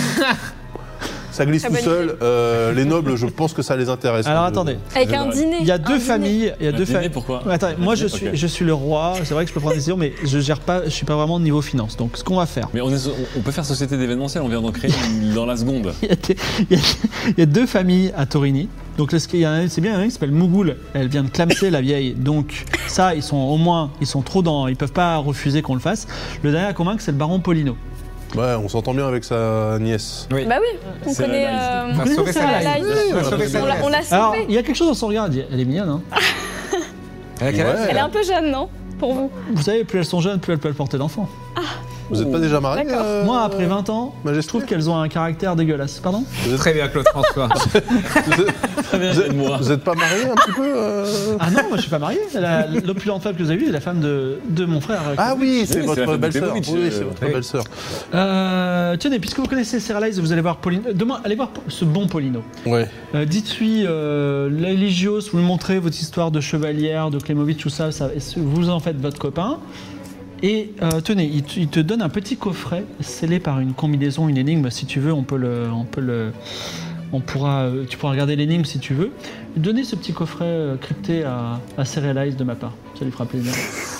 Ça glisse
Très
tout
bonne
seul. euh, les nobles, je pense que ça les intéresse.
Alors
Euh,
attendez,
Avec un dîner.
il y a
un
deux
dîner.
familles. Il y a
Un
deux
dîner,
familles.
pourquoi
Ouais, attends,
Un
moi je
dîner,
suis,
ok.
je suis le roi. C'est vrai que je peux prendre des décisions, mais je gère pas. Je suis pas vraiment au niveau finance. Donc ce qu'on va faire,
Mais on, est, on peut faire société d'événementiel, on vient d'en créer une dans la seconde.
il y a, des- il y a- il y a deux familles à Torini. Donc là, ce qu'il y en a, c'est bien, il y en a une qui s'appelle Mougoul. Elle vient de clamser la vieille. Donc ça, ils sont au moins, ils sont trop dans, ils peuvent pas refuser qu'on le fasse. Le dernier à convaincre, c'est le baron Polino.
Ouais, on s'entend bien avec sa nièce.
Oui.
Bah oui, on
C'est
connaît.
la Lice.
euh,
On va sauver
c'est
sa
la
life.
Lice.
On va sauver sa
on l'a-
life.
on l'a
Alors,
sauvée.
il y a quelque chose dans son regard. Elle dit, elle est mignonne, hein.
Elle a quel âge
Ouais.
Elle est un peu jeune, non? Pour vous.
Vous savez, plus elles sont jeunes, plus elles peuvent porter d'enfants.
Vous n'êtes pas déjà mariés
D'accord.
euh,
Moi, après vingt ans,
Majesté
je trouve qu'elles ont un caractère dégueulasse. Pardon?
Très bien, Claude François.
Vous êtes,
Très bien,
vous êtes-
aide-moi.
vous êtes pas mariés un petit peu euh
Ah non, moi je suis pas marié. La- L'opulente femme que vous avez vue est la femme de, de mon frère.
Ah oui, c'est
Oui, c'est la
votre
femme de
belle-sœur.
Klemovic,
Oui,
euh,
c'est votre
oui.
belle-sœur.
Euh, tenez, puisque vous connaissez Serralize, vous allez voir Polino. Demain, allez voir ce bon Polino.
Ouais.
Euh, Dites-lui euh, l'Eligios, vous lui montrez votre histoire de chevalière, de Klemovic, tout ça, ça vous en faites votre copain. Et euh, tenez, il, te- il te donne un petit coffret scellé par une combinaison, une énigme. Si tu veux, on peut le, on peut le, on pourra, euh, tu pourras regarder l'énigme si tu veux. Donnez ce petit coffret euh, crypté à, à Serralize de ma part. Ça lui fera plaisir.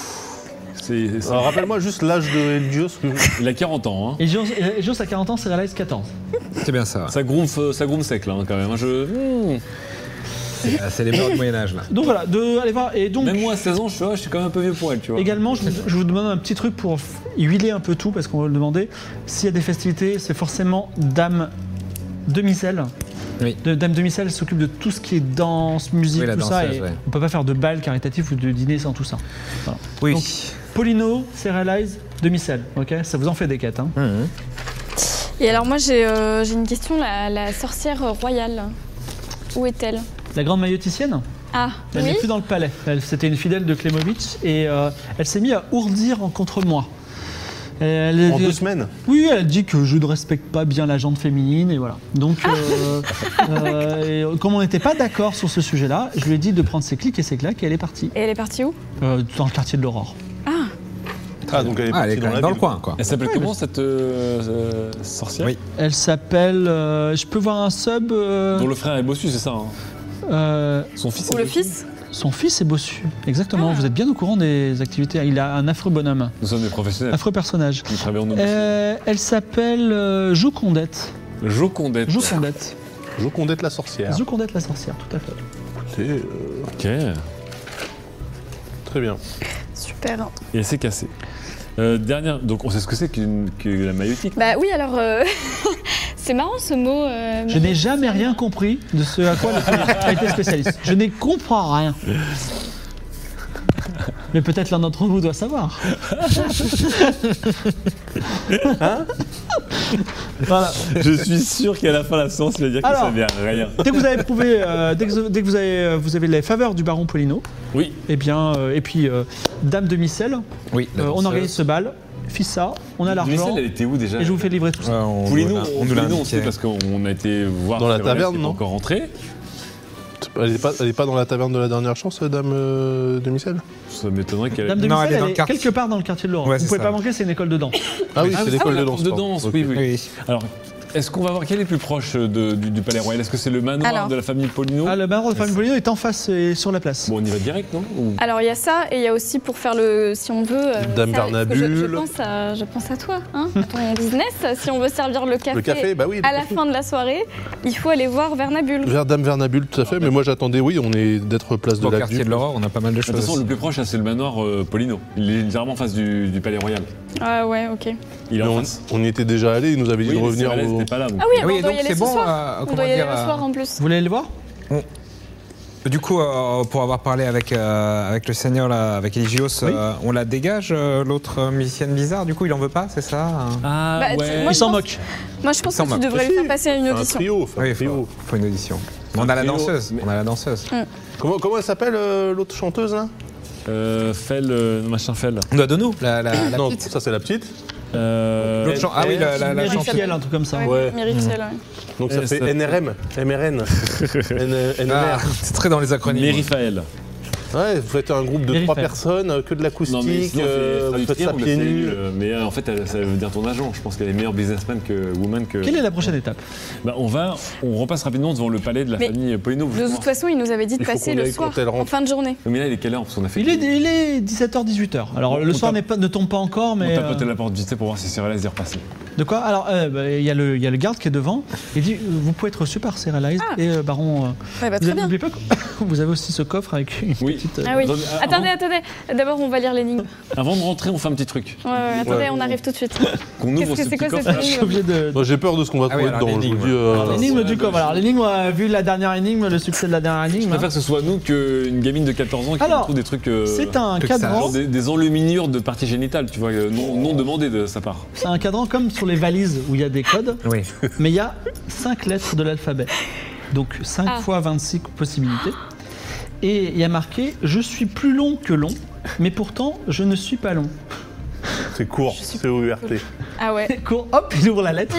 C'est- c'est-
Alors, rappelle-moi juste l'âge de Elgios. que-
Il a quarante ans. Hein.
Et Eligios a quarante ans, Serralize quatorze.
C'est bien ça.
Ça gronfle, ça gronfle sec là hein, quand même. hein. Je... Mmh.
C'est c'est les morts du Moyen-Âge, là.
Donc voilà, de, allez voir. Et donc,
Même moi à seize ans, je suis, je suis quand même un peu vieux pour elle, tu vois.
également, je vous, je vous demande un petit truc pour f- huiler un peu tout, parce qu'on va le demander. S'il y a des festivités, c'est forcément Dame Demi-Sel.
Oui.
De- Dame Demi-Sel s'occupe de tout ce qui est danse, musique,
Oui, la
tout ça.
danseuse,
Et
ouais.
on peut pas faire de bal caritatif ou de dîner sans tout ça.
Oui.
Donc, Polino, Serralize, Demi-Sel. Ok, ça vous en fait des quêtes. Hein.
Mhm.
Et alors, moi, j'ai euh, j'ai une question. La, la sorcière royale, où est-elle?
La grande mailloticienne.
Ah,
Elle
oui.
n'est plus dans le palais. Elle- C'était une fidèle de Klemovitch et euh, elle s'est mise à ourdir en- contre moi. Elle,
En deux semaines.
Oui, elle dit que je ne respecte pas bien la gente féminine et voilà. Donc, euh, euh, et comme on n'était pas d'accord sur ce sujet-là, je lui ai dit de prendre ses clics et ses claques et elle est partie
Et elle est partie où?
euh, dans le quartier de l'Aurore.
Ah, donc elle est
Ah, elle
partie
est
dans
quand
la
même dans le
ville.
coin, quoi.
Elle s'appelle comment cette euh, euh, sorcière
Oui.
Elle s'appelle. euh, je peux voir un sub. euh,
Dont le frère est bossu, c'est ça hein
euh,
Son fils
Ou
est
le
bossu
fils?
son fils est bossu. Exactement.
Ah.
Vous êtes bien au courant des activités. Il a un affreux bonhomme,
Nous sommes des professionnels.
affreux personnage.
Nous travaillons nous.
Euh, elle s'appelle euh, Jocondette.
Jocondette.
Jocondette.
Jocondette la sorcière.
Jocondette la sorcière, tout à fait.
C'est euh,
Ok.
très bien.
Super.
Et elle s'est cassée. Euh, dernière, donc on sait ce que c'est qu'une- que la maïotique.
Bah oui, alors, euh, c'est marrant ce mot. euh,
Je n'ai jamais rien compris de ce à quoi le a été spécialiste. Je n'y comprends rien. Mais peut-être l'un d'entre vous doit savoir. Voilà.
Je suis sûr qu'à la fin la science va dire que
Alors.
ça vient rien.
Dès que vous avez prouvé, euh, dès, que, dès que vous avez, euh, vous avez les faveurs du baron Polino,
Oui.
eh bien, euh, et puis euh, Dame de Micelle,
Oui.
euh, on organise ce bal, Fissa, on a l'argent,
Micelle, elle était où déjà
et je vous fais livrer tout ça.
on,
Poulinou,
nous l'a-
on,
on nous l'a
Poulinou, on sait
indiqué.
parce qu'on a été voir
Dans la
Céréales,
taverne,
qui est
non
pas encore rentré.
Elle n'est pas, elle est pas dans la taverne de la dernière chance, dame euh, de Micelle?
Ça m'étonnerait qu'elle.
Dame de
Non,
Micelle,
elle est
elle
dans
est
le quartier.
quelque part dans le quartier de Laurent.
Ouais,
vous
c'est
pouvez
ça.
pas manquer, c'est une école de danse.
Ah oui,
Ah,
c'est l'école
la
de
prof
danse.
de
pardon.
danse,
Ok.
oui, oui.
Oui.
Alors, est-ce qu'on va voir quel est le plus proche de- du, du palais royal? Est-ce que c'est le manoir
Alors.
de la famille Polino?
Ah, le baron de famille Polino est en face et sur la place.
Bon, on y va direct, non Ou-
Alors il y a ça et il y a aussi pour faire le, si on veut, euh,
Dame
servir- parce que je, je
Vernabule.
pense à, je pense à toi, hein, à ton business. Si on veut servir le café,
Le café, bah oui. le
à la
café.
fin de la soirée, il faut aller voir Vernabule.
Vers Dame Vernabule, tout à fait. Mais moi j'attendais, oui, on est d'être place de
Au
la
quartier de l'Aurore, on a pas mal de
De
choses.
toute façon,
aussi.
le plus proche, là, c'est le manoir euh, Polino. Il est légèrement en face du, du palais royal.
Ah ouais, ok.
Il est
Mais
en
on,
face.
on y était déjà allé, il nous avait dit
Oui,
de
mais
revenir
Céréales
au.
n'était pas là. donc.
Ah oui,
Ah
mais
oui,
on doit
donc
y aller
c'est
ce
bon,
soir.
euh,
on
comment
doit y aller
dire,
le
euh,
soir en plus.
Vous voulez aller le voir?
Du coup, euh, pour avoir parlé avec, euh, avec le seigneur, là, avec Eligios,
Oui.
euh, on la dégage, euh, l'autre euh, musicienne bizarre, du coup, il en veut pas, c'est ça hein
Ah,
Bah, tu-
ouais.
moi,
Il
je
s'en
pense-
moque.
Moi je pense
Sans
que tu
moque.
devrais lui faire passer une
Un
audition.
trio, faut un
Oui, il
trio.
faut, faut une audition. Mais on a la
trio,
danseuse,
mais-
on a la danseuse.
Comment, comment elle s'appelle euh, l'autre chanteuse là?
Euh, Fel, euh, machin Fel.
On doit de nous, la, la, la
Non,
petite.
ça c'est la petite.
Euh,
L'autre chan- Ah oui, la, la, la
Mary
chanteuse.
Fiel, un truc comme ça.
Ouais,
Ouais.
Mérifiel, ouais.
Donc ça
Elle
fait
s'appelle-
N R M, M R N, N- N
Ah,
R.
c'est très dans les acronymes.
Mérifael.
Ouais, vous faites un groupe de
Mary
trois
Fair.
personnes, euh, que de
Non, mais
l'acoustique,
sinon,
euh,
c'est
vous faites ça
traductrice,
pieds
on l'a fait,
nus.
euh, Mais euh, en fait, elle- ça veut dire ton agent. Je pense qu'elle est meilleure businessman que woman que.
Quelle est la prochaine étape?
Bah, on va, on repasse rapidement devant le palais de la
Mais
famille Polino.
De toute façon, il nous avait dit de
Il faut
passer
qu'on
le
aille
soir,
quand elle rentre.
en fin de journée.
Mais là, il est quelle heure? Parce qu'on a fait.
Il est, il est dix-sept heures dix-huit heures. Alors
On
le soir
tape-
n'est pas, ne tombe pas encore,
On
mais.
tapote
euh,
à la porte vite fait pour voir si Céréales est repassé.
De quoi? Alors, euh, bah, il y, a le- il y a le garde qui est devant. Il dit vous pouvez être reçu par Serialized
Ah.
et euh, Baron. euh,
Ouais, bah,
vous
très bien.
n'oubliez pas que vous avez aussi ce coffre avec une
Oui.
petite. euh,
Ah oui.
Attendez, ah,
Attendez, attendez. D'abord, on va lire l'énigme.
Avant de rentrer, on fait un petit truc.
Ouais, ouais, attendez,
Ouais.
on arrive tout de suite.
Qu'on ouvre
Qu'est-ce que
ce
c'est
petit
quoi
coffre.
cette
Je suis
énigme?
obligé de.
Moi j'ai peur de ce qu'on va
Ah oui,
trouver
alors,
dedans, je vous
l'énigme.
dis. euh,
Alors, l'énigme
ouais,
du
ouais,
coffre.
ouais.
Alors, l'énigme, euh, vu la dernière énigme, le succès de la dernière
Je
énigme.
préfère
hein.
que ce soit nous qu'une gamine de quatorze ans qui
Alors,
trouve des trucs. euh,
C'est un
truc sage.
cadran.
genre des, des enluminures de parties génitales, tu vois, euh, non, non demandées de sa part.
C'est un cadran comme sur les valises où il y a des codes,
Oui.
mais il y a cinq lettres de l'alphabet. Donc cinq
Ah.
fois vingt-six possibilités. Et il y a marqué je suis plus long que long, mais pourtant je ne suis pas long.
C'est court, c'est O U R T.
Ah ouais.
Cours, hop, il ouvre la lettre.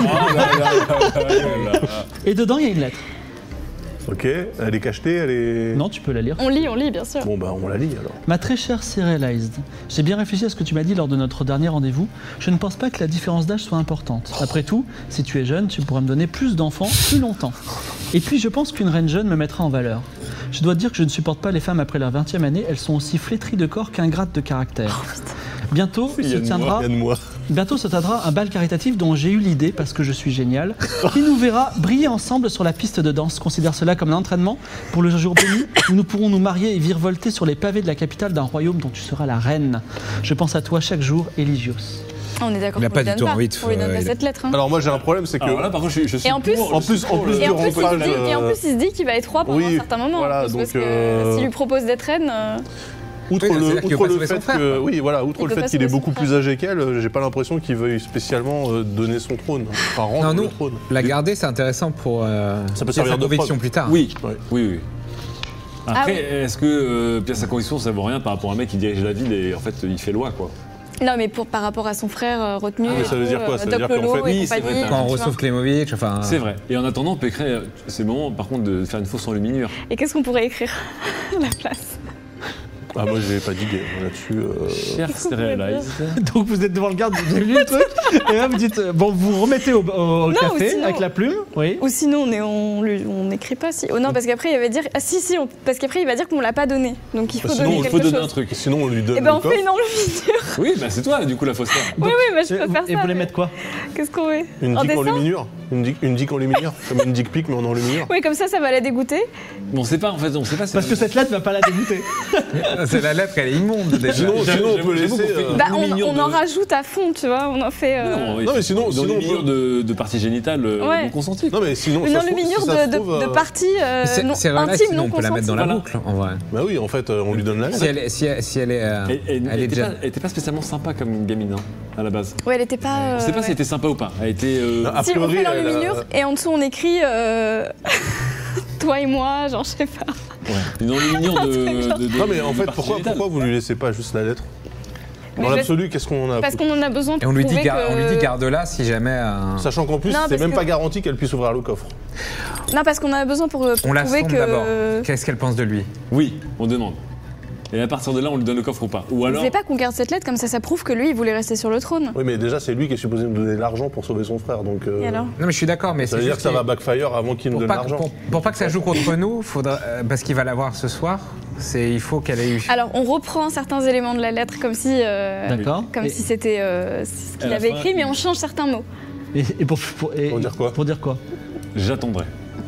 Et dedans il y a une lettre.
Ok, elle est cachetée, elle est.
Non, tu peux la lire.
On lit, on lit, bien sûr.
Bon bah on la lit alors.
Ma très chère Serialized, j'ai bien réfléchi à ce que tu m'as dit lors de notre dernier rendez-vous. Je ne pense pas que la différence d'âge soit importante. Après tout, si tu es jeune, tu pourras me donner plus d'enfants plus longtemps. Et puis je pense qu'une reine jeune me mettra en valeur. Je dois te dire que je ne supporte pas les femmes après leur vingtième année, elles sont aussi flétries de corps qu'ingrates de caractère. Bientôt se
Yann
tiendra,
moi, Yann moi.
bientôt se tiendra un bal caritatif dont j'ai eu l'idée parce que je suis génial, qui nous verra briller ensemble sur la piste de danse. Considère cela comme un entraînement pour le jour béni où nous pourrons nous marier et virevolter sur les pavés de la capitale d'un royaume dont tu seras la reine. Je pense à toi chaque jour, Eligios.
On est d'accord
Il a
qu'on
pas
lui
du
donne
tout envie de
On lui donne
faire-
pas
il a-
cette lettre. hein.
Alors moi j'ai un problème, c'est que.
Alors là, par contre, je, je suis
Et en plus-
pour,
En
je
plus-
suis
en
pour,
plus
euh,
Et en, plus,
rencontrage,
il se dit, et en
euh,
plus, il se dit qu'il va être roi pendant
oui,
un certain moment.
voilà,
en plus,
donc,
parce que
euh,
s'il lui propose d'être reine, euh,
Outre
Oui,
le,
c'est-à-dire qu'il veut
outre
pas
le
sauver son
fait
frère,
que,
quoi.
oui, voilà, outre
Il
le
peut
fait
pas
qu'il est
sauver son
beaucoup
frère.
plus âgé qu'elle, euh, j'ai pas l'impression qu'il veuille spécialement euh, donner son trône, enfin rendre
Non, nous,
le trône.
la garder, c'est intéressant pour euh,
Ça peut
qu'il y ait
servir
sa
de
conviction
preuve.
plus tard.
Oui,
Ouais.
oui, oui. Après,
Ah oui.
est-ce que euh, pièce à condition, ça vaut rien par rapport à un mec qui dirige la ville et en fait, il fait loi, quoi.
Non, mais pour, par rapport à son frère euh, retenu.
Ah, mais ça veut dire quoi? Ça veut dire qu'en fait-
Oui, c'est vrai,
Quand on
tu
ressauve
vois.
Klemovic, enfin.
C'est vrai. Et en attendant, on peut écrire. C'est le moment, par contre, de faire une fausse enluminure.
Et qu'est-ce qu'on pourrait écrire à la place?
Ah, moi, j'ai pas d'idée là-dessus. euh.
Cher Serialize.
Donc vous êtes devant le garde, vous avez lu le truc, et là vous dites, euh, bon, vous remettez au, au- au
ou
café
sinon-
avec la plume, oui.
Ou sinon, on est- on lui- on n'écrit pas si. Oh non, parce qu'après, il va dire. Ah si, si, on- parce qu'après, il va dire qu'on l'a pas donné. Donc il faut
Bah, sinon,
donner
il
Il
quelque
faut donner
chose.
un truc.
Sinon, on lui donne
Et ben
le
on fait
coffre.
une enluminure.
Oui, bah c'est toi, du coup, la faussaire.
Oui, oui, bah, je
Et
peux
vous-
faire
Et
ça.
vous les
mais-
mettez quoi?
Qu'est-ce qu'on met
Une
En
dick en
dessin
luminure. Une dick, une dick en luminure. Comme une dick pic, mais en enluminure.
Oui, comme ça, ça va la dégoûter.
Mais on sait pas, en fait, on sait pas. c'est-
Parce que cette lettre va pas la dégoûter.
C'est la lettre, elle est immonde déjà.
Sinon, sinon, on
j'avoue-
peut
j'avoue
laisser.
qu'on fait
euh,
une
Bah, on,
enluminure
on en
de-
rajoute à fond, tu vois. On en fait. euh,
Non,
Non, mais sinon-
Dans
sinon,
les
on
murs de, de parties génitales euh,
Ouais.
non consenties.
Non, mais sinon,
Une
ça se trouve,
enluminure
si ça
de,
se
de,
trouve,
de
euh,
parties euh,
C'est
non,
c'est relax,
intimes,
sinon
non
on peut la mettre dans la
Voilà.
boucle en vrai.
Bah oui, en fait, euh, on lui donne la
Si
lettre.
elle, est- si elle, si elle est. euh,
Elle, elle-
elle
elle
est
était
déjà.
pas, elle était pas spécialement sympa comme une gamine, hein, à la base.
Ouais, elle était pas.
On sait pas
euh,
si elle était sympa ou pas. Elle était. euh,
Ah, a
Si on
priori,
fait
elle a-
l'enluminure et en dessous on écrit euh, toi et moi, genre je sais pas.
ouais, une enluminure de, de, de-
Non, mais en
de
fait,
parties
pourquoi,
génitales.
pourquoi vous lui laissez pas juste la lettre?
Mais
Dans
je-
l'absolu, qu'est-ce qu'on en a à
Parce
foutre?
qu'on en a besoin
Et
pour
on lui dit,
prouver
gar-
que...
on lui dit garde-la si jamais. euh,
Sachant qu'en plus,
Non,
c'est
parce
même
que-
pas garanti qu'elle puisse ouvrir le coffre.
Non, parce qu'on a besoin pour, euh, pour
On la
prouver
sonde
que...
d'abord. Qu'est-ce qu'elle pense de lui?
Oui, on demande. Et à partir de là, on lui donne le coffre ou pas. Ou
Vous
alors.
voulez pas qu'on garde cette lettre, comme ça, ça prouve que lui, il voulait rester sur le trône.
Oui, mais déjà, c'est lui qui est supposé nous donner l'argent pour sauver son frère. Donc, euh,
Et alors
Non, mais je suis d'accord, mais
ça
c'est
veut dire
juste
que ça va
qu'il-
backfire avant qu'il nous
pour
donne
pas,
l'argent.
pour, pour pas que ça joue contre nous, faudra, euh, parce qu'il va l'avoir ce soir, c'est il faut qu'elle ait eu.
Alors, on reprend certains éléments de la lettre comme si, euh,
D'accord.
comme
Et-
si c'était euh, ce
À
qu'il
la
avait
fin,
écrit, mais
il-
on change certains mots.
Et, et pour, pour- et-
Pour dire quoi
Pour dire quoi?
J'attendrai.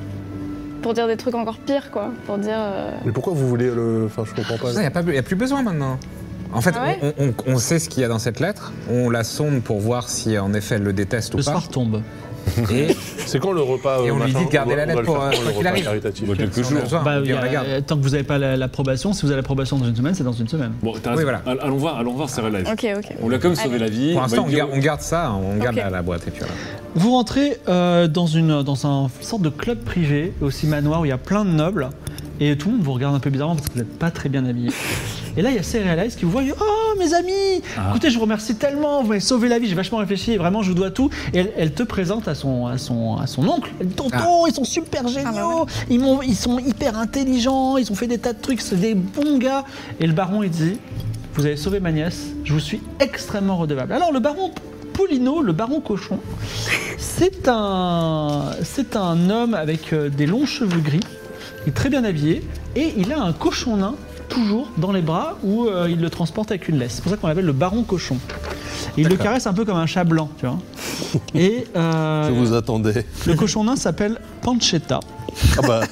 Pour dire des trucs encore pires, quoi. Pour dire... euh,
Mais pourquoi vous voulez le. Enfin, je comprends pas.
Il n'y a, pas- y a plus besoin maintenant. En fait,
Ah ouais
on, on- on sait ce qu'il y a dans cette lettre, on la sonde pour voir si en effet elle le déteste
Le
ou pas.
soir tombe.
Et
C'est quand le repas.
Et
euh,
on lui
machin,
dit de garder
on va-
la
on va
lettre
le
pour,
faire
euh,
quand
quoi
le
qu'il
repas
arrive.
caritatif.
Bon, quelques
si on a
jours.
besoin,
Bah,
on
il
dit,
y
on
a-
la garde.
tant que vous n'avez pas la- l'approbation, si vous avez l'approbation dans une semaine, c'est dans une semaine.
Bon, t'as
Oui,
raison.
voilà.
All- Allons voir, allons voir Serialize.
Ok, ok.
On lui a quand même sauvé
Allez.
la vie.
Pour
va
l'instant,
lui
on,
dire-
garde- on garde ça, on garde
Ok.
la, la boîte et puis voilà.
Vous rentrez euh, dans, une, dans un sorte de club privé, aussi manoir, où il y a plein de nobles, et tout le monde vous regarde un peu bizarrement parce que vous n'êtes pas très bien habillés. Et là, il y a Serialize qui vous voit, il dit, oh mes amis,
Ah.
écoutez, je vous remercie tellement, vous m'avez sauvé la vie, j'ai vachement réfléchi, et vraiment, je vous dois tout. Et elle, elle te présente à son, à son, à son oncle. Elle dit, tonton,
Ah.
ils sont super géniaux,
Ah bah ouais.
ils, m'ont- ils sont hyper intelligents, ils ont fait des tas de trucs, c'est des bons gars. Et le baron, il dit, vous avez sauvé ma nièce, je vous suis extrêmement redevable. Alors, le baron Polino, le baron cochon, c'est un, c'est un homme avec euh, des longs cheveux gris, il est très bien habillé, et il a un cochon nain toujours dans les bras où euh, il le transporte avec une laisse. C'est pour ça qu'on l'appelle le baron cochon. Et il le
D'accord.
caresse un peu comme un chat blanc, tu vois. Et euh,
Je vous attendais.
le cochon nain s'appelle Pancetta.
Ah bah.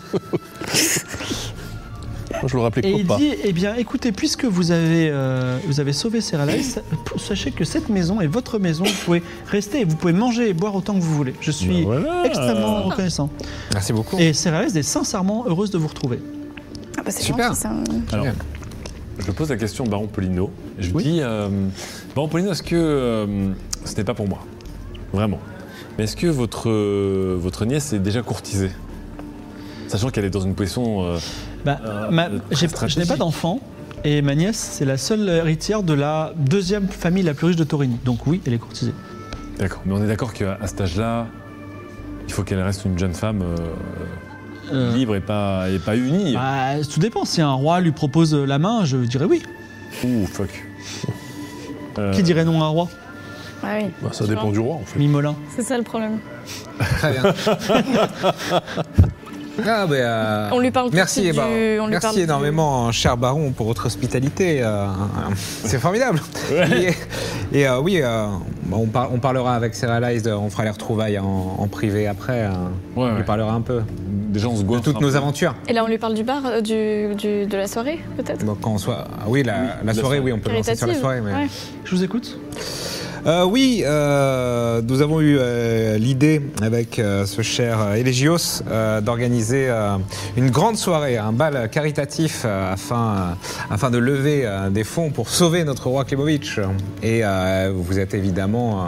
Moi, je le rappelais
Et il
Copa.
dit, eh bien, écoutez, puisque vous avez, euh, vous avez sauvé Serialize, sachez que cette maison est votre maison. Vous pouvez rester et vous pouvez manger et boire autant que vous voulez. Je suis
Ben voilà.
extrêmement reconnaissant.
Merci beaucoup.
Et Serialize est sincèrement heureuse de vous retrouver.
Ah bah c'est
Super.
gentil, ça.
Alors,
Génial.
je pose la question au Baron Polino. Je lui
Oui.
dis, euh, Baron Polino, est-ce que euh, ce n'est pas pour moi? Vraiment. Mais est-ce que votre, euh, votre nièce est déjà courtisée? Sachant qu'elle est dans une position... euh,
Bah,
Euh,
ma-
euh,
j'ai-
très
je n'ai pas
stratégique.
d'enfant et ma nièce, c'est la seule héritière de la deuxième famille la plus riche de Torini. Donc oui, elle est courtisée.
D'accord. Mais on est d'accord qu'à à cet âge-là, il faut qu'elle reste une jeune femme euh,
Euh,
libre et pas, et pas unie.
bah, tout dépend. Si un roi lui propose la main, je dirais oui.
Ouh, fuck. Euh,
Qui dirait non à un roi?
Ah oui,
Bah, ça dépend du roi, en fait.
Mimolin.
c'est ça le problème.
Très bien. Ah, bah, euh,
On lui parle tout de
merci,
suite
eh ben,
du- on lui parle
merci
du-
énormément, cher baron, pour votre hospitalité. euh, euh, c'est formidable. Et, et, euh, oui, euh, bah, on, par- on parlera avec Serialize, on fera les retrouvailles en, en privé après. euh,
Ouais,
on lui
ouais.
parlera un peu
Déjà, on se
de
goinfre
toutes
un
nos
peu.
aventures.
Et là, on lui parle du bar, euh, du, du- de la soirée, peut-être.
Bon, quand on soit, ah oui, la, la
la
soirée,
soirée.
oui, on peut lancer sur la
Caritative.
soirée. Mais...
Ouais.
Je vous écoute.
Euh, oui, euh, nous avons eu euh, l'idée avec euh, ce cher euh, Elegios euh, d'organiser euh, une grande soirée, un bal caritatif euh, afin, euh, afin de lever euh, des fonds pour sauver notre roi Klemovic. Et euh, vous êtes évidemment euh,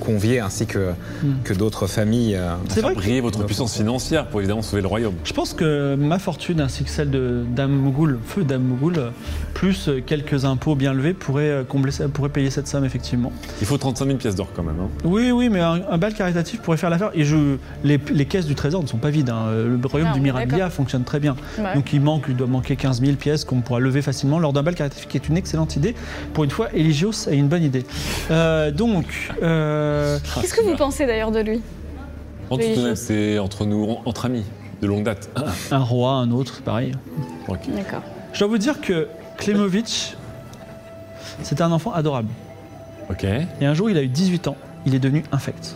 conviés ainsi que,
Hmm.
que d'autres familles. euh,
C'est vrai que
Briller votre puissance financière pour évidemment sauver le royaume.
je pense que ma fortune ainsi que celle de Dame Mougoul, feu Dame Mougoul, euh, plus euh, quelques impôts bien levés pourraient, euh, combler, ça- pourraient payer cette somme effectivement.
Il faut trente-cinq mille pièces d'or quand même. Hein.
Oui, oui, mais un, un bal caritatif pourrait faire l'affaire. Et je, les, les caisses du trésor ne sont pas vides. hein. Le royaume
Ah,
du
on est
Mirabilia
d'accord.
fonctionne très bien.
Ouais.
Donc il manque, il doit manquer quinze mille pièces qu'on pourra lever facilement lors d'un bal caritatif, qui est une excellente idée. Pour une fois, Eligios a une bonne idée. Euh, donc, euh,
Qu'est-ce que vous pensez d'ailleurs de lui?
En tout
Oui,
cas,
je-
c'est entre nous, en- entre amis, de longue date. Ah,
un roi, un autre, c'est pareil.
ok.
D'accord.
Je dois vous dire que Klemovic, c'était un enfant adorable.
Ok.
Et un jour, il a eu dix-huit ans. Il est devenu infect.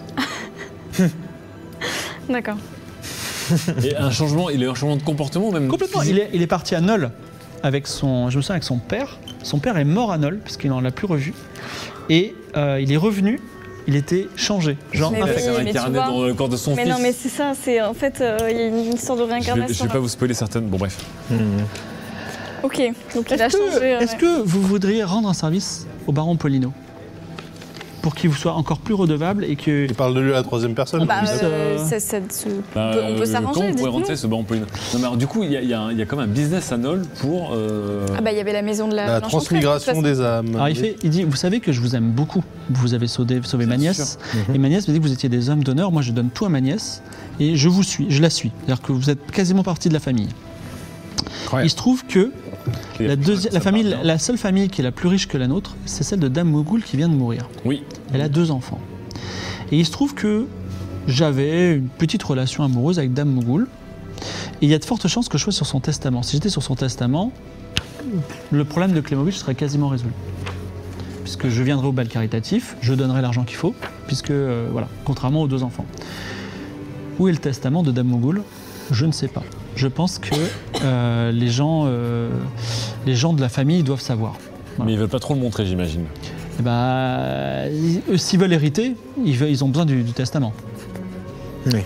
D'accord.
Et un changement, il a eu un changement de comportement même.
Complètement.
physique.
Il est, il est parti à Nol avec son, je me souviens, avec son père. Son père est mort à Nol puisqu'il n'en l'a plus revu. Et euh, il est revenu. Il était changé. Genre
Mais
infect.
oui,
Il s'est
mais tu
incarné
vois-
dans le corps de son
Mais
fils.
non, mais c'est ça, c'est en fait, euh, il y a une histoire de
Je vais, je
réincarnation.
vais pas vous spoiler certaines. Bon, bref.
Ok, donc il a
Est-ce que,
changé. euh,
est-ce
ouais.
que vous voudriez rendre un service au baron Polino pour qu'il vous soit encore plus redevable et que.
Il parle de lui à la troisième personne.
Bah,
puisse,
euh,
euh,
ça- ça- ce-
Bah,
on peut, on peut
euh,
s'arranger,
Comment on pourrait
dites-nous.
rentrer ce baron Pauline Non, mais alors, du coup, il y, a- il y a un- il y a quand même un business à Nol pour. euh,
Ah bah il y avait la maison de la,
La
l'enchanteresse,
transmigration
de toute façon.
des âmes.
Alors il, fait, il dit, vous savez que je vous aime beaucoup. Vous avez sauvé, sauvé ma
Bien
nièce. Et ma nièce me dit que vous étiez des hommes d'honneur. Moi, je donne tout à ma nièce et je vous suis, je la suis. C'est-à-dire que vous êtes quasiment partie de la famille.
Incroyable.
Il se trouve que
les-
la, deuxi-
ça
la, famille,
part bien.
la seule famille qui est la plus riche que la nôtre, c'est celle de Dame Mougoul qui vient de mourir.
Oui.
Elle a deux enfants. Et il se trouve que j'avais une petite relation amoureuse avec Dame Mougoul. Et il y a de fortes chances que je sois sur son testament. Si j'étais sur son testament, le problème de Klemovic serait quasiment résolu. Puisque je viendrai au bal caritatif, je donnerai l'argent qu'il faut, puisque, euh, voilà, contrairement aux deux enfants. Où est le testament de Dame Mougoul ? Je ne sais pas. Je pense que euh, les, gens, euh, les gens de la famille doivent savoir.
Mais ils veulent pas trop le montrer, j'imagine.
Eh ben, ils- eux, s'ils veulent hériter, ils, veulent- ils ont besoin du, du testament.
Oui.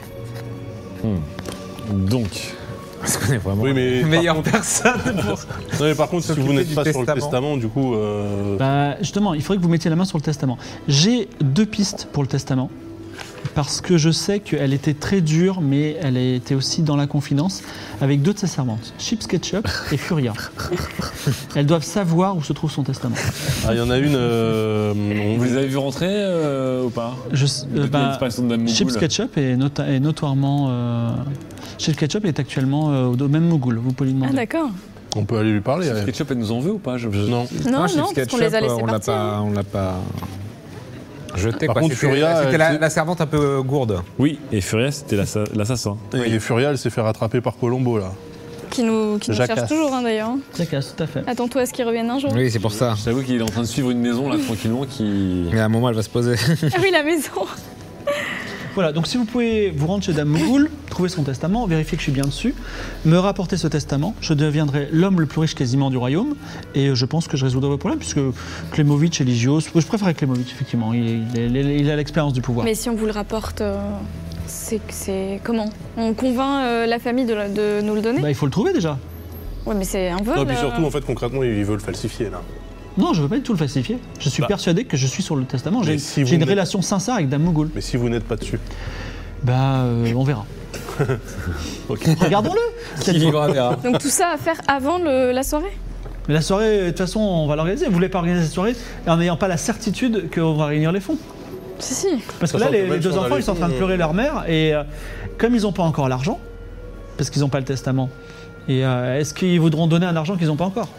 Donc,
Parce qu'on est vraiment
Oui, mais
la
par
meilleure
contre-
personne pour.
Non, mais par contre, si vous
S'occuper
n'êtes
du
pas sur le
testament.
testament, du coup. euh,
Bah, justement, il faudrait que vous mettiez la main sur le testament. J'ai deux pistes pour le testament. Parce que je sais qu'elle était très dure, mais elle était aussi dans la confidence avec deux de ses servantes, Chips Ketchup et Furia. Elles doivent savoir où se trouve son testament.
Ah, il y en a une. euh, on-
vous les avez vu rentrer euh, ou pas
Je,
Depuis
euh, bah,
l'expérience de Dame Mougoul.
Chips Ketchup est, nota- est notoirement. euh, Chips Ketchup est actuellement euh, au domaine Mougoul. Vous pouvez lui
Ah
demander.
d'accord.
On peut aller lui parler.
Chips
ouais.
Ketchup, elle nous en veut ou pas Je- je-
Non.
Non,
Moi,
non,
Chips
parce qu'on
Ketchup,
les a laissés
on l'a
partir.
pas, on l'a pas jeté.
Par
quoi.
contre,
C'était-
Furia,
c'était
elle
la,
s'est-
la servante un peu gourde.
Oui, et Furia, c'était l'assa- l'assassin.
Et Furia, elle s'est fait rattraper par Colombo, là.
Qui nous, qui nous
Jacasse.
cherche toujours hein, d'ailleurs.
Ça casse, tout à fait.
Attends-toi à ce qu'ils reviennent un jour.
Oui, c'est pour ça.
Je t'avoue qu'il est en train de suivre une maison là tranquillement qui.
Mais à un moment, elle va se poser.
Ah oui, la maison.
Voilà, donc si vous pouvez vous rendre chez Dame Mougoul, trouver son testament, vérifier que je suis bien dessus, me rapporter ce testament, je deviendrai l'homme le plus riche quasiment du royaume, et je pense que je résoudrai vos problèmes, puisque Klemovic et Ligios, je préférais Klemovic, effectivement, il, il- il a l'expérience du pouvoir.
Mais si on vous le rapporte, euh, c'est c'est comment? On convainc euh, la famille de, la- de nous le donner?
Bah, il faut le trouver déjà.
Ouais, mais c'est un vol.
Non, et puis
euh.
surtout, en fait, concrètement, ils veulent le falsifier, là.
Non, je ne veux pas du tout le falsifier. Je suis
Bah.
persuadé que je suis sur le testament. J'ai
Mais si vous
j'ai une
n'êtes-
relation sincère avec Dame Mougoul.
Mais si vous n'êtes pas dessus.
Bah, euh, on verra. Regardons-le. cette
Qui
fois.
vivra verra.
Donc tout ça à faire avant le- la soirée?
Mais la soirée, de toute façon, on va l'organiser. Vous voulez pas organiser cette soirée en n'ayant pas la certitude qu'on va réunir les fonds.
Si, si.
Parce que
De toute
là,
façon,
les,
même
les
si
deux
on a
enfants,
les
ils sont en train de
fonds,
pleurer
euh,
leur mère. Et euh, comme ils n'ont pas encore l'argent, parce qu'ils n'ont pas le testament, et euh, est-ce qu'ils voudront donner un argent qu'ils n'ont pas encore?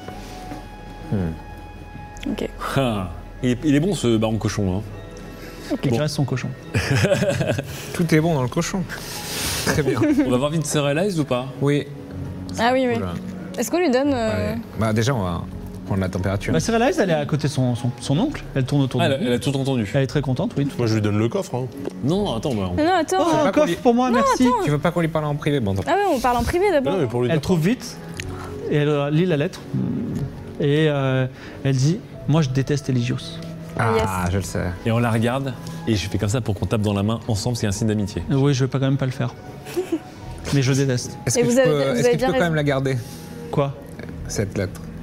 Ok.
Ah, il, est, il est bon ce baron cochon. Hein.
Il reste son cochon.
Tout est bon dans le cochon. Très bien.
On va voir Vincerialize ou pas
Oui.
Ah oui, oui.
Oula.
Est-ce qu'on lui donne euh,
Ouais. Bah déjà, on va prendre la température.
Bah, Cérélaise, elle est à côté de son, son, son oncle. Elle tourne autour
Ah,
de
elle,
lui.
elle a tout entendu.
Elle est très contente, oui.
Moi, je lui donne le coffre. Hein.
Non, attends, bah, on-
Non, non, attends.
Oh,
pas
un
qu'on
coffre
lui-
pour moi, merci.
Tu veux pas qu'on lui parle en privé? Bon, tant pis.
Ah ouais, on parle en privé d'abord.
Non, mais pour lui
Elle
dire.
trouve vite et elle euh, lit la lettre et euh, elle dit moi je déteste Eligios.
Ah, je le sais.
Et on la regarde et je fais comme ça pour qu'on tape dans la main ensemble, c'est un signe d'amitié.
Euh, oui, je vais pas quand même pas le faire. Mais je déteste.
Est-ce
Et
que
vous
tu
avez-
peux,
vous
est-ce
avez
que tu
bien
peux quand
raison.
même la garder,
Quoi?
cette lettre?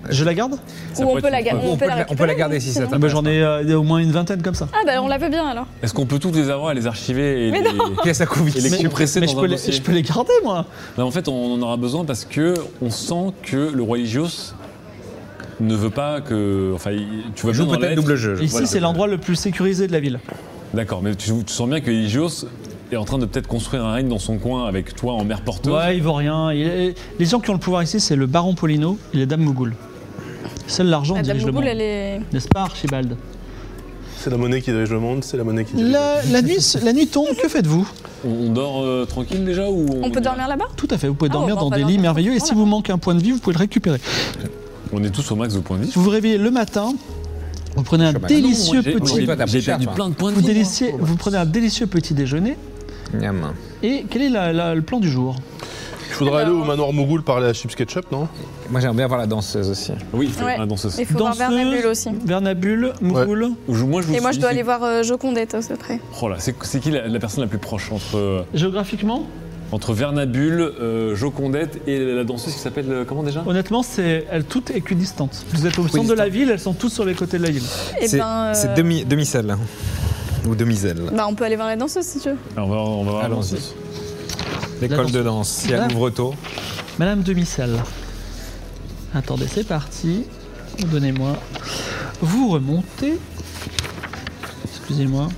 Je la garde
Ça
Ou on
pourrait
peut,
être
la,
une
ga-
preuve.
on
On
peut
peut
la
la- on peut la
récupérer,
garder
non,
si ça
sinon.
ah
t'intéresse.
bah, J'en ai euh, au moins une vingtaine comme ça.
Ah bah on la veut bien alors.
Est-ce qu'on peut toutes les avoir et les archiver et
Mais
les,
Pièce à coup vite.
et les
Mais-
compresser
mais
dans
je
un
peux, les,
dossier
je peux les garder, moi.
Mais en fait, on en aura besoin parce que on sent que le roi Ligios ne veut pas que. Enfin, il- tu vois
Joue
bien dans la
peut-être
lettre-
double jeu. je
Ici,
crois.
c'est l'endroit le plus sécurisé de la ville.
D'accord, mais tu, tu sens bien que Ligios est en train de peut-être construire un règne dans son coin avec toi en mère porteuse.
Ouais, il vaut rien. Il est- Les gens qui ont le pouvoir ici, c'est le baron Polino et les dames Mougoul. Seul l'argent
La dame
dirige le
Mougoul,
monde.
elle est.
N'est-ce pas, Archibald?
C'est la monnaie qui dirige le monde, c'est la monnaie qui dirige
la, la, nuit, la nuit tombe, que faites-vous?
On, on dort euh, tranquille déjà ou
On peut dormir là-bas?
Tout à fait, vous pouvez
Ah,
dormir
on va
dans
pas
des
dormir
lits merveilleux et si
tranquillement,
vous manquez un point de vie, vous pouvez le récupérer.
On est tous au max de points de vie.
Vous vous réveillez le matin, vous prenez un
Chômage.
délicieux
J'ai-
petit...
j'ai-
toi, t'as
J'ai
pris cher,
perdu
toi.
plein de points de
Vous,
vie. moi.
déliciez- vous prenez un délicieux petit déjeuner
Miam.
et quel est la- la- le plan du jour?
Il faudrait
Alors-
aller au manoir Mogul parler à Chips Ketchup, non?
Moi, j'aimerais bien voir la danseuse aussi.
Oui, il faut
Ouais.
un danseuse.
Il faut voir
Danseuse,
Vernabule aussi.
Vernabule, Mougoul.
Ou je- Moi, je vous
Et moi je
suis-
dois
c'est-
aller voir euh, Jocondette aussi après.
Oh là, c'est c'est qui la, la personne la plus proche entre, euh,
Géographiquement,
entre Vernabule, euh, Jocondette et la danseuse qui s'appelle euh, comment déjà?
honnêtement, c'est elles toutes équidistantes. Vous êtes au centre de la ville, elles sont toutes sur les côtés de la ville.
Et
C'est
ben. euh,
c'est demi, demi-sel. hein. Ou demi-sel.
Bah on peut aller voir la danseuse si tu veux.
Alors, on va, on va voir la
Allons-y.
danseuse.
L'école de
danse.
danse. Si elle
Voilà.
ouvre tôt.
Madame Demi-Salle. Attendez, c'est parti. Donnez-moi. Vous remontez. Excusez-moi.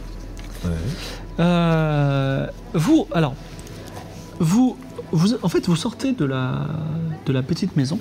Euh, vous, alors, vous, vous, en fait, vous sortez de la, de la petite maison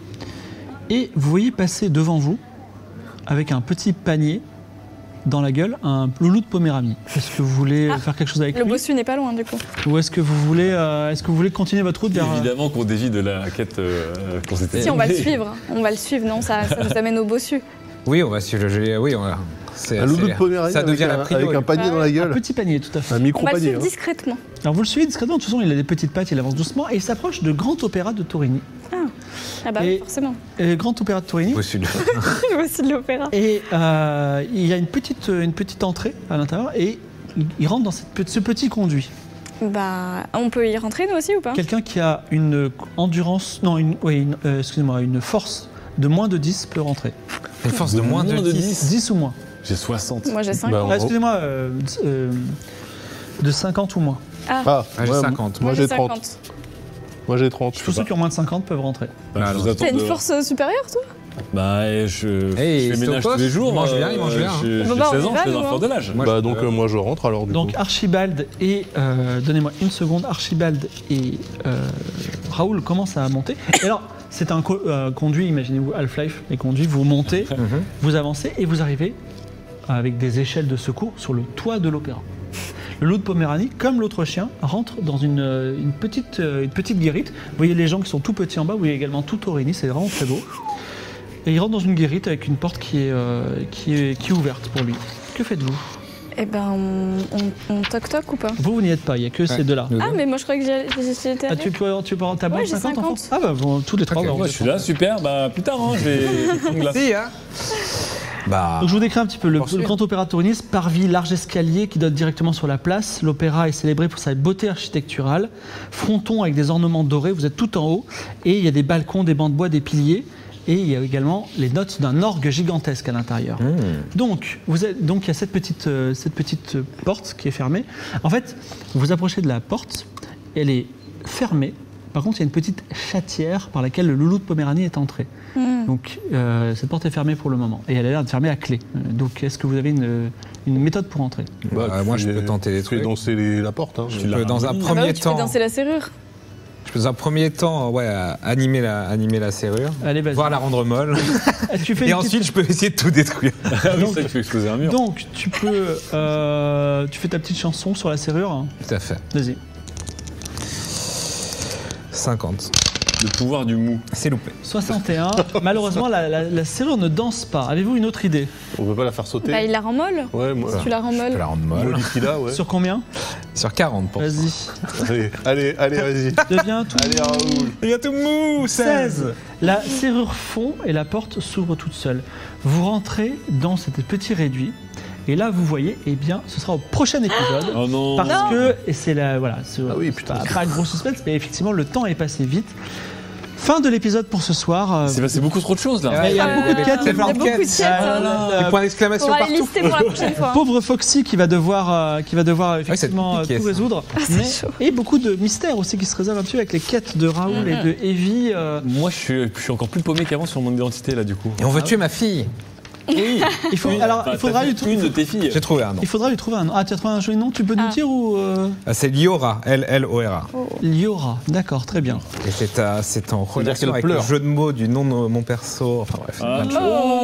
et vous voyez passer devant vous, avec un petit panier dans la gueule, un loulou de Poméranie. Est-ce que vous voulez
Ah,
faire quelque chose avec
Le
lui
bossu n'est pas loin du coup.
ou est-ce que vous voulez, euh, est-ce que vous voulez continuer votre route vers
Évidemment qu'on dévie de la quête euh, qu'on s'était
Si on va le
donnée.
suivre, on va le suivre, non ça, ça nous amène au bossu.
Oui, on va suivre le jeu. Oui, on va. C'est
Un loulou
c'est-
de Poméranie
Ça
avec,
devient
un,
la prio.
avec un panier
Ah
dans la
un
gueule.
petit panier, tout à fait.
Un
On va le
micro-panier.
suivre
hein.
discrètement.
Alors vous le suivez discrètement, de toute façon il a des petites pattes, il avance doucement et il s'approche de Grand Opéra de Torigny.
Ah bah
Et-
oui, forcément.
Et Grand Opéra de Torigny.
Au sud.
Le bossu de l'opéra.
Et euh, il y a une petite, une petite entrée à l'intérieur et il, il rentre dans cette, pe- ce petit conduit.
Bah on peut y rentrer nous aussi ou pas?
Quelqu'un qui a une endurance, non, une, oui, une, euh, excusez-moi, une force de moins de dix peut rentrer.
Une force de moins de dix.
dix ou moins.
J'ai soixante.
Moi j'ai cinq.
Bah,
Ah, excusez-moi, euh, euh, de cinquante ou moins.
Ah,
Ah, j'ai
ouais,
cinquante.
Moi j'ai trente.
cinquante.
Moi j'ai trente.
Tous ceux qui ont moins de cinquante peuvent rentrer.
Bah, je vous attends
T'as une
de-
force euh, supérieure toi?
Bah, et je,
Hey,
je fais
c'est au
ménage tous
poste.
les jours.
Il mange bien,
euh,
il mange bien, hein.
J'ai
Bon,
j'ai
bah, on
seize
y
ans,
va,
je fais
nous,
un
hein.
fleur de l'âge.
Moi,
Bah
je-
donc euh, moi je rentre alors du
Donc
coup.
Archibald et, euh, donnez-moi une seconde, Archibald et euh, Raoul commencent à monter. Et alors, c'est un co- euh, conduit, imaginez-vous Half-Life, les conduits, vous montez,
Mhm.
vous avancez et vous arrivez avec des échelles de secours sur le toit de l'opéra. Le loup de Poméranie, comme l'autre chien, rentre dans une, euh, une, petite, euh, une petite guérite. Vous voyez les gens qui sont tout petits en bas, vous voyez également tout Torigny, c'est vraiment très beau. Et il rentre dans une guérite avec une porte qui est, euh, qui est, qui est ouverte pour lui. Que faites-vous?
Eh ben on, on, on toc toc ou pas?
Vous, vous n'y êtes pas, il n'y a que ces deux-là.
Nous
Ah
deux.
mais moi je croyais que j'y allais- j'y étais
Ah,
allée.
tu peux, tu peux t'as moins
Ouais,
de
j'ai
cinquante enfants?
cinquante.
Ah bah bon, tous les trois.
Ok,
bah, on
Moi,
est
je suis là, super. Bah, plus tard, hein, je vais prendre une glace.
Si, hein. Bah.
Donc je vous décris un petit peu le,
Poursuivre.
le grand opéra de Torigny, parvis, large escalier qui donne directement sur la place. L'opéra est célébré pour sa beauté architecturale. Fronton avec des ornements dorés, vous êtes tout en haut. Et il y a des balcons, des bancs de bois, des piliers. Et il y a également les notes d'un orgue gigantesque à l'intérieur.
Hmm.
Donc, vous êtes, donc il y a cette petite, euh, cette petite euh, porte qui est fermée. En fait, vous vous approchez de la porte, elle est fermée. Par contre, il y a une petite chatière par laquelle le loulou de Poméranie est entré.
Hmm.
Donc, euh, cette porte est fermée pour le moment. Et elle a l'air de fermer à clé. Euh, Donc, est-ce que vous avez une, une méthode pour entrer?
Bah,
tu
moi, je
fais-
peux tenter des
Tu fais
trucs.
danser les- la porte. Hein.
Je peux, dans un
Ah bah
Ah bah
premier
oui, tu fais
temps,
danser la serrure.
je peux dans un premier temps, ouais, euh, animer la, animer la serrure,
Allez, vas-y.
voire la rendre molle,
Tu fais
et
une
ensuite je peux essayer de tout détruire.
Ah oui, c'est vrai que tu fais exploser un mur.
Donc, tu peux. euh, tu fais ta petite chanson sur la serrure. hein.
Tout à fait.
Vas-y.
cinquante.
Le pouvoir du mou.
C'est loupé.
soixante et un. Malheureusement, la, la- la serrure ne danse pas. Avez-vous une autre idée?
On peut pas la faire sauter.
Bah il la rend molle.
Ouais, moi.
Tu la rends
Je peux
molle.
la rendre molle.
Molifila, ouais.
Sur combien?
Sur quarante pour
Vas-y.
Allez, allez, allez, vas-y.
Deviens tout.
Allez, Raoul.
Il y a tout mou.
seize. La serrure fond et la porte s'ouvre toute seule. Vous rentrez dans cet petit réduit. Et là, vous voyez, eh bien, ce sera au prochain épisode.
Oh non.
Parce
Non.
que, et c'est la, voilà, c'est
Ah oui,
c'est
putain.
pas, pas gros suspense, mais effectivement, le temps est passé vite. Fin de l'épisode pour ce soir. euh,
C'est passé beaucoup trop de choses là.
Ouais,
il y a beaucoup de quêtes,
il y a
Il y a beaucoup de
quêtes.
quêtes. hein.
euh,
Des points d'exclamation
On va les
partout.
lister pour la prochaine fois.
Pauvre Foxy qui va devoir, euh, qui va devoir
c'est
effectivement
compliqué,
tout
ça.
résoudre.
c'est
Mais-
chaud.
et beaucoup de mystères aussi qui se réservent là-dessus avec les quêtes de Raoul et de Evie. euh,
Moi, je suis, je suis encore plus paumé qu'avant sur mon identité là, du coup.
Et on veut tuer ma fille.
Oui.
il, faut,
Oui,
alors,
enfin,
il, faudra
t'as
lui
fait
trou-
une de tes filles.
J'ai trouvé un nom.
il faudra lui trouver un nom. Ah, tu as trouvé un joli nom, tu peux nous
Ah.
dire ou euh,
Ah, C'est Liora, L L O R A.
Liora, d'accord, très bien.
Et c'est euh, c'est en relation
qu'elle
avec
pleure.
le jeu de mots du nom de mon perso. Enfin bref.
Ah.
plein de choses.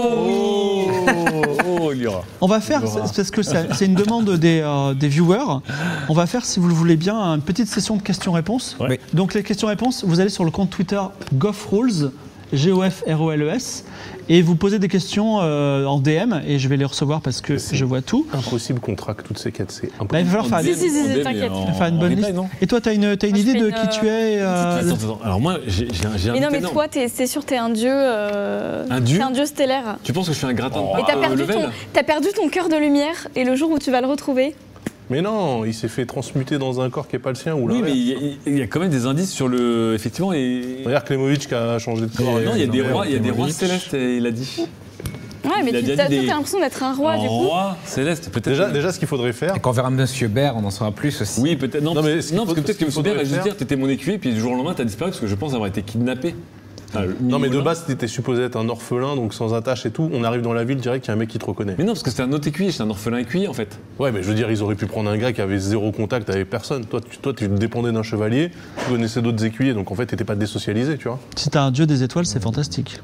Oh, oh, il y aura.
On va faire,
Laura.
c'est- parce que c'est c'est une demande des, euh, des viewers, on va faire, si vous le voulez bien, une petite session de questions-réponses.
Ouais.
Oui.
Donc les questions-réponses, vous allez sur le compte Twitter GoffRules, G O F R O L E S, et vous posez des questions euh, en D M, et je vais les recevoir parce que
C'est-
je vois tout.
Impossible qu'on traque toutes ces quêtes, c'est
Bah, il
impossible.
va falloir faire,
Si, si, si,
En
si,
D M,
t'inquiète.
mais en-
faire une
en
bonne
détail,
liste.
non
Et toi, tu as une, t'as une
Moi, je
idée
fais
de
une,
qui tu es euh,
Attends, attends, attends. Alors moi, j'ai j'ai un, j'ai un
Mais non,
but
mais
énorme.
toi, t'es- c'est sûr, t'es un dieu. euh,
Un dieu
T'es un dieu stellaire.
Tu penses que je suis un gratin de
Et
pain
t'as
euh,
perdu,
level
ton, t'as perdu ton cœur de lumière, et le jour où tu vas le retrouver.
Mais non, il s'est fait transmuter dans un corps qui n'est pas le sien. Ou
Oui,
l'inverse.
mais il y, a- il y a quand même des indices sur le. Effectivement, et.
Regarde Klemovic qui a changé de corps.
Non, il y a des
Merde,
rois, il y a des rois
Klemovic.
célestes, et il a dit.
Ouais, mais
Il a
tu
déjà
t'as
dit
toi,
des-
t'as l'impression d'être un roi,
Un
du coup.
roi céleste, peut-être.
Déjà,
que-
déjà, ce qu'il faudrait faire.
Et quand on verra Monsieur Baird, on en saura plus aussi.
Oui, peut-être. Non,
Non, mais
parce-
ce qu'il
non, parce
faut-
que peut-être
ce
que
qu'il
M. Baird va
faudrait
juste
faire-
dire t'étais mon écuyer, puis du jour au lendemain, t'as disparu parce que je pense avoir été kidnappé. Enfin,
Non, mais de
Mignola.
base, t'étais supposé être un orphelin, donc sans attache et tout. On arrive dans la ville, direct, il y a un mec qui te reconnaît.
Mais non, parce que c'était un autre écuyer, j'étais un orphelin écuyer en fait.
Ouais, mais je veux dire, ils auraient pu prendre un gars qui avait zéro contact avec personne. Toi, tu, toi, tu dépendais d'un chevalier, tu connaissais d'autres écuyers, donc en fait, t'étais pas désocialisé, tu vois.
Si t'as un dieu des étoiles, c'est fantastique.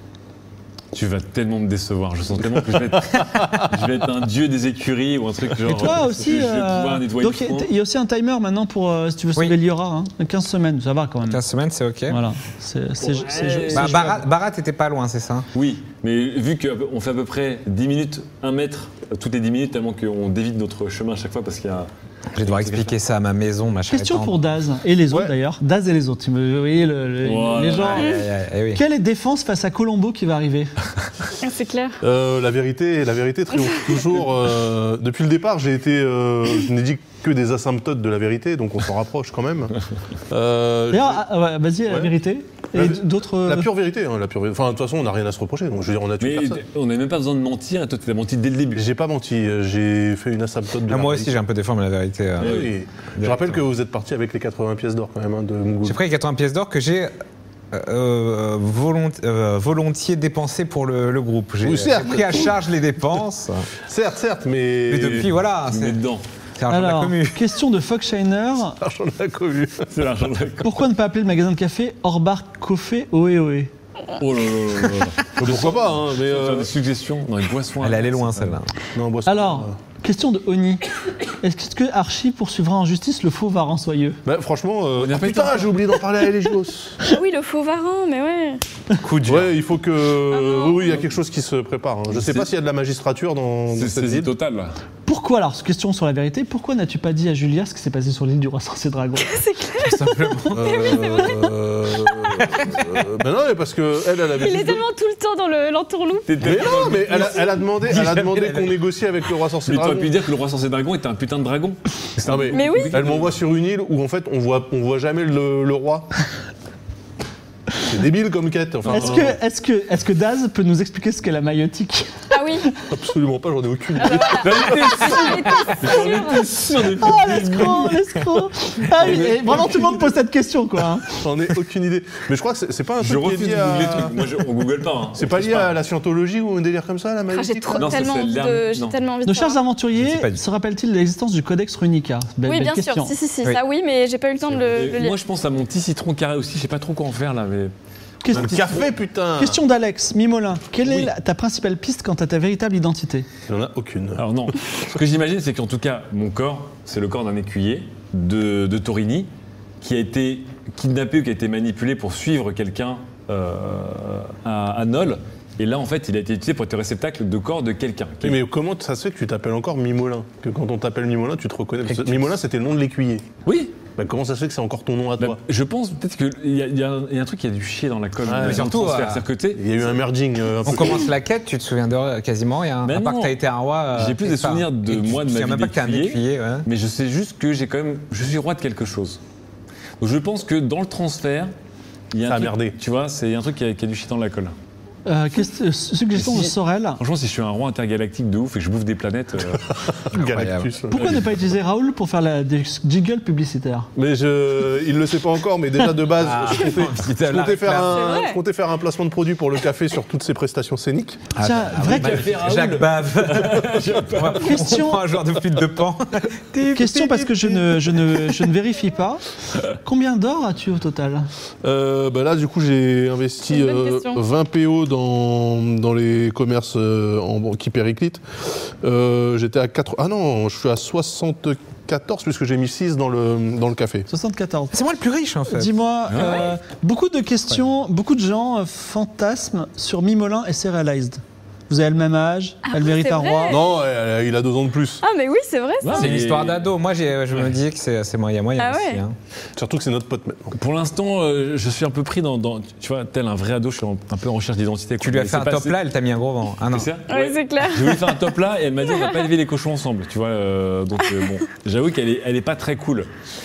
Tu vas tellement me décevoir, je sens tellement que je vais être, je vais être un dieu des écuries ou un truc genre.
Et toi
euh,
aussi,
je, je vais
euh,
pouvoir nettoyer
donc
le
il y,
front.
a- il y a aussi un timer maintenant pour, euh, si tu veux sauver
Oui.
Liora, hein, quinze semaines, ça va quand même.
quinze semaines, c'est ok.
Voilà, c'est c'est- c'est- c'est-
Bah,
c'est-
Barat, Barat était pas loin, c'est ça.
Oui, mais vu qu'on fait à peu près dix minutes, un mètre, euh, toutes les dix minutes, tellement qu'on dévite notre chemin à chaque fois parce qu'il y a.
Je vais devoir expliquer ça à ma maison, ma chère.
Question
tante.
pour Daz et les autres
Ouais.
d'ailleurs. Daz et les autres, vous voyez le- le-
Voilà.
les gens.
Aïe, aïe, aïe, eh oui.
Quelle est défense face à Colombo qui va arriver?
Ah, c'est clair.
Euh, la vérité, la vérité triomphe toujours. euh, depuis le départ, j'ai été, euh, je n'ai dit que des asymptotes de la vérité, donc on s'en rapproche quand même. Euh,
D'ailleurs, ah, ouais, vas-y, la
Ouais.
vérité. Et
La-
d'autres.
la pure vérité, hein, la pure vérité. Enfin, de toute façon, on n'a rien à se reprocher. Donc, je veux dire, on a tué
Mais
personne.
on n'a même pas besoin de mentir, et toi tu as menti dès le début.
J'ai pas menti, euh, j'ai fait une asymptote de
Ah,
la
moi
réalité.
aussi, j'ai un peu déformé la vérité. euh.
Oui, oui. Je rappelle que vous êtes parti avec les quatre-vingts pièces d'or quand même hein, de Mougoul.
J'ai pris les quatre-vingts pièces d'or que j'ai euh, volont- euh, volontiers dépensées pour le, le groupe. J'ai
Oui, certes.
j'ai pris à charge les dépenses.
Certes, certes, mais.
Mais depuis, voilà,
On est
c'est
dedans.
c'est l'argent de la
Alors,
commu.
question de Foxshiner.
L'argent de la commu.
C'est l'argent de la com.
Pourquoi ne pas appeler le magasin de café Orbar Coffee Ohé Ohé?
Oh là là là là là.
Pourquoi pas, hein, mais.
Faire
euh,
des suggestions dans les boissons.
Elle est allée loin, celle-là.
Non, boisson.
Alors,
euh,
question de Oni. Est-ce que Archie poursuivra en justice le faux Varan soyeux?
Bah, franchement, euh,
On y a
ah,
pas eu
putain,
le temps.
j'ai oublié d'en parler à Eligios.
Ah oui, le faux varan, mais ouais.
Coup dur.
Ouais, il faut que.
non.
Oui, oui, il y a quelque chose qui se prépare. hein. Je sais
C'est-
pas s'il y a de la magistrature dans, dans
C'est
cette
saisie
ville.
totale là.
Pourquoi, alors, question sur la vérité, pourquoi n'as-tu pas dit à Julia ce qui s'est passé sur l'île du roi sorcier dragon?
C'est clair.
Tout simplement.
Euh, euh, ben non, mais parce que elle, elle avait.
Il est
juste-
tellement tout le temps dans le- l'entourloupe.
Mais non, mais elle a, elle a demandé, elle a
jamais
demandé
la
qu'on
vérité.
négocie avec le roi sorcier
Mais tu aurais
dragon.
pu dire que le roi sorcier dragon était un putain de dragon.
Non, mais,
Mais oui.
Elle m'envoie sur une île où en fait on voit, on voit jamais le, le roi. C'est débile comme quête. Enfin,
Est-ce que, est-ce que, est-ce que Daz peut nous expliquer ce qu'est la maïotique?
Ah oui.
absolument pas, j'en ai aucune idée.
J'en étais sûre.
Oh, l'escroc, l'escroc! Ah oui, et vraiment tout le monde pose cette question, quoi. hein.
J'en ai aucune idée. Mais je crois que c'est c'est pas un
Je
truc qui est
refuse de
lié
googler
à.
trucs. Moi, je, on google pas. hein.
C'est pas
On
lié
triche
à la scientologie ou un délire comme ça, la
Ah, J'ai
maïotique
trop-
Non, ça,
tellement
c'est
envie
l'arme.
de. J'ai
Non.
tellement envie de
Nos chers
savoir.
aventuriers,
Je sais pas du tout.
se rappellent-ils de l'existence du Codex Runica? Belle,
Oui,
belle
bien sûr.
question.
Si, si, si,
Oui.
ça oui, mais j'ai pas eu le temps de le,
Et
le lire.
moi, je pense à mon petit citron carré aussi. Je sais pas trop quoi en faire là, mais.
Question,
Un café, putain
question d'Alex Mimolin. Quelle est
Oui.
la- ta principale piste quant à ta véritable identité?
Il en a aucune.
Alors non. Ce que j'imagine, c'est qu'en tout cas, mon corps, c'est le corps d'un écuyer de, de Torini qui a été kidnappé ou qui a été manipulé pour suivre quelqu'un euh, à, à Nol. Et là, en fait, il a été utilisé pour être le réceptacle de corps de quelqu'un.
Oui, mais comment ça se fait que tu t'appelles encore Mimolin? Que quand on t'appelle Mimolin, tu te reconnais? Parce que Mimolin, c'était le nom de l'écuyer.
Oui.
Bah, comment ça se fait que c'est encore ton nom à
Bah,
toi?
je pense peut-être qu'il y, a- il y a un- il y a un truc qui a dû chier dans la colle.
Ouais,
dans
mais
le
surtout,
transfert.
euh,
C'est-à-dire que, tu sais,
Il y a eu un merging euh, un
On
peu.
commence la quête, tu te souviens de quasiment rien.
Mais
à part
non.
que t'as été un roi. euh,
J'ai plus
quelque
des
part.
souvenirs de
Et tu
moi, de
te
ma
souviens
vie
même pas que t'es un
d'écuyer.
écuyer, ouais.
Mais je sais juste que j'ai quand même, je suis roi de quelque chose. Donc je pense que dans le transfert, il y a un
Ça a
truc-
merdé.
Tu vois, c'est un truc qui a, qui a du shit dans la colle.
Euh, question- suggestion de
Si-
Sorel.
Franchement, si je suis un roi intergalactique de ouf et que je bouffe des planètes, euh,
Galactus.
Pourquoi ne pas utiliser Raoul pour faire la, des jingles publicitaires?
Mais je, il le sait pas encore, mais déjà de base,
Ah,
je, comptais,
putain,
je
la
comptais faire
réclame.
C'est
un,
vrai.
je comptais faire un placement de produit pour le café sur toutes ses prestations scéniques.
Tiens, vraie
bah, Jacques Bave. On va prendre-
Question.
on prend un joueur de flûte de pan.
question parce que je ne, je, ne, je ne vérifie pas. Combien d'or as-tu au total?
Euh, bah là, du coup, j'ai investi
C'est une bonne
euh,
question.
vingt P O dans, dans les commerces euh, en, qui périclitent. Euh, J'étais à quatre. Ah non, je suis à soixante-quatorze puisque j'ai mis six dans le, dans le café.
soixante-quatorze.
C'est moi le plus riche en fait.
Dis-moi, euh, beaucoup de questions, beaucoup de gens euh, fantasment sur Mimolin et Serialized. Vous avez le même âge, elle
ouais,
mérite
c'est
un
vrai.
roi.
Non, euh, il a deux ans de plus.
Ah, mais oui, c'est vrai ça.
Ouais,
C'est
mais-
une histoire d'ado. Moi, j'ai- je me dis que c'est c'est moyen, moyen
Ah
aussi.
ouais.
hein.
Surtout que c'est notre pote maintenant.
pour l'instant, euh, je suis un peu pris dans, dans- tu vois, tel un vrai ado, je suis en- un peu en recherche d'identité.
Tu lui as fait un top là, elle t'a mis un gros vent. Ah non.
C'est ça
Ouais, c'est clair.
Je voulais faire un top là et elle m'a dit on va pas élever les cochons ensemble, tu vois. euh, donc euh, bon, j'avoue qu'elle est, elle est pas très cool.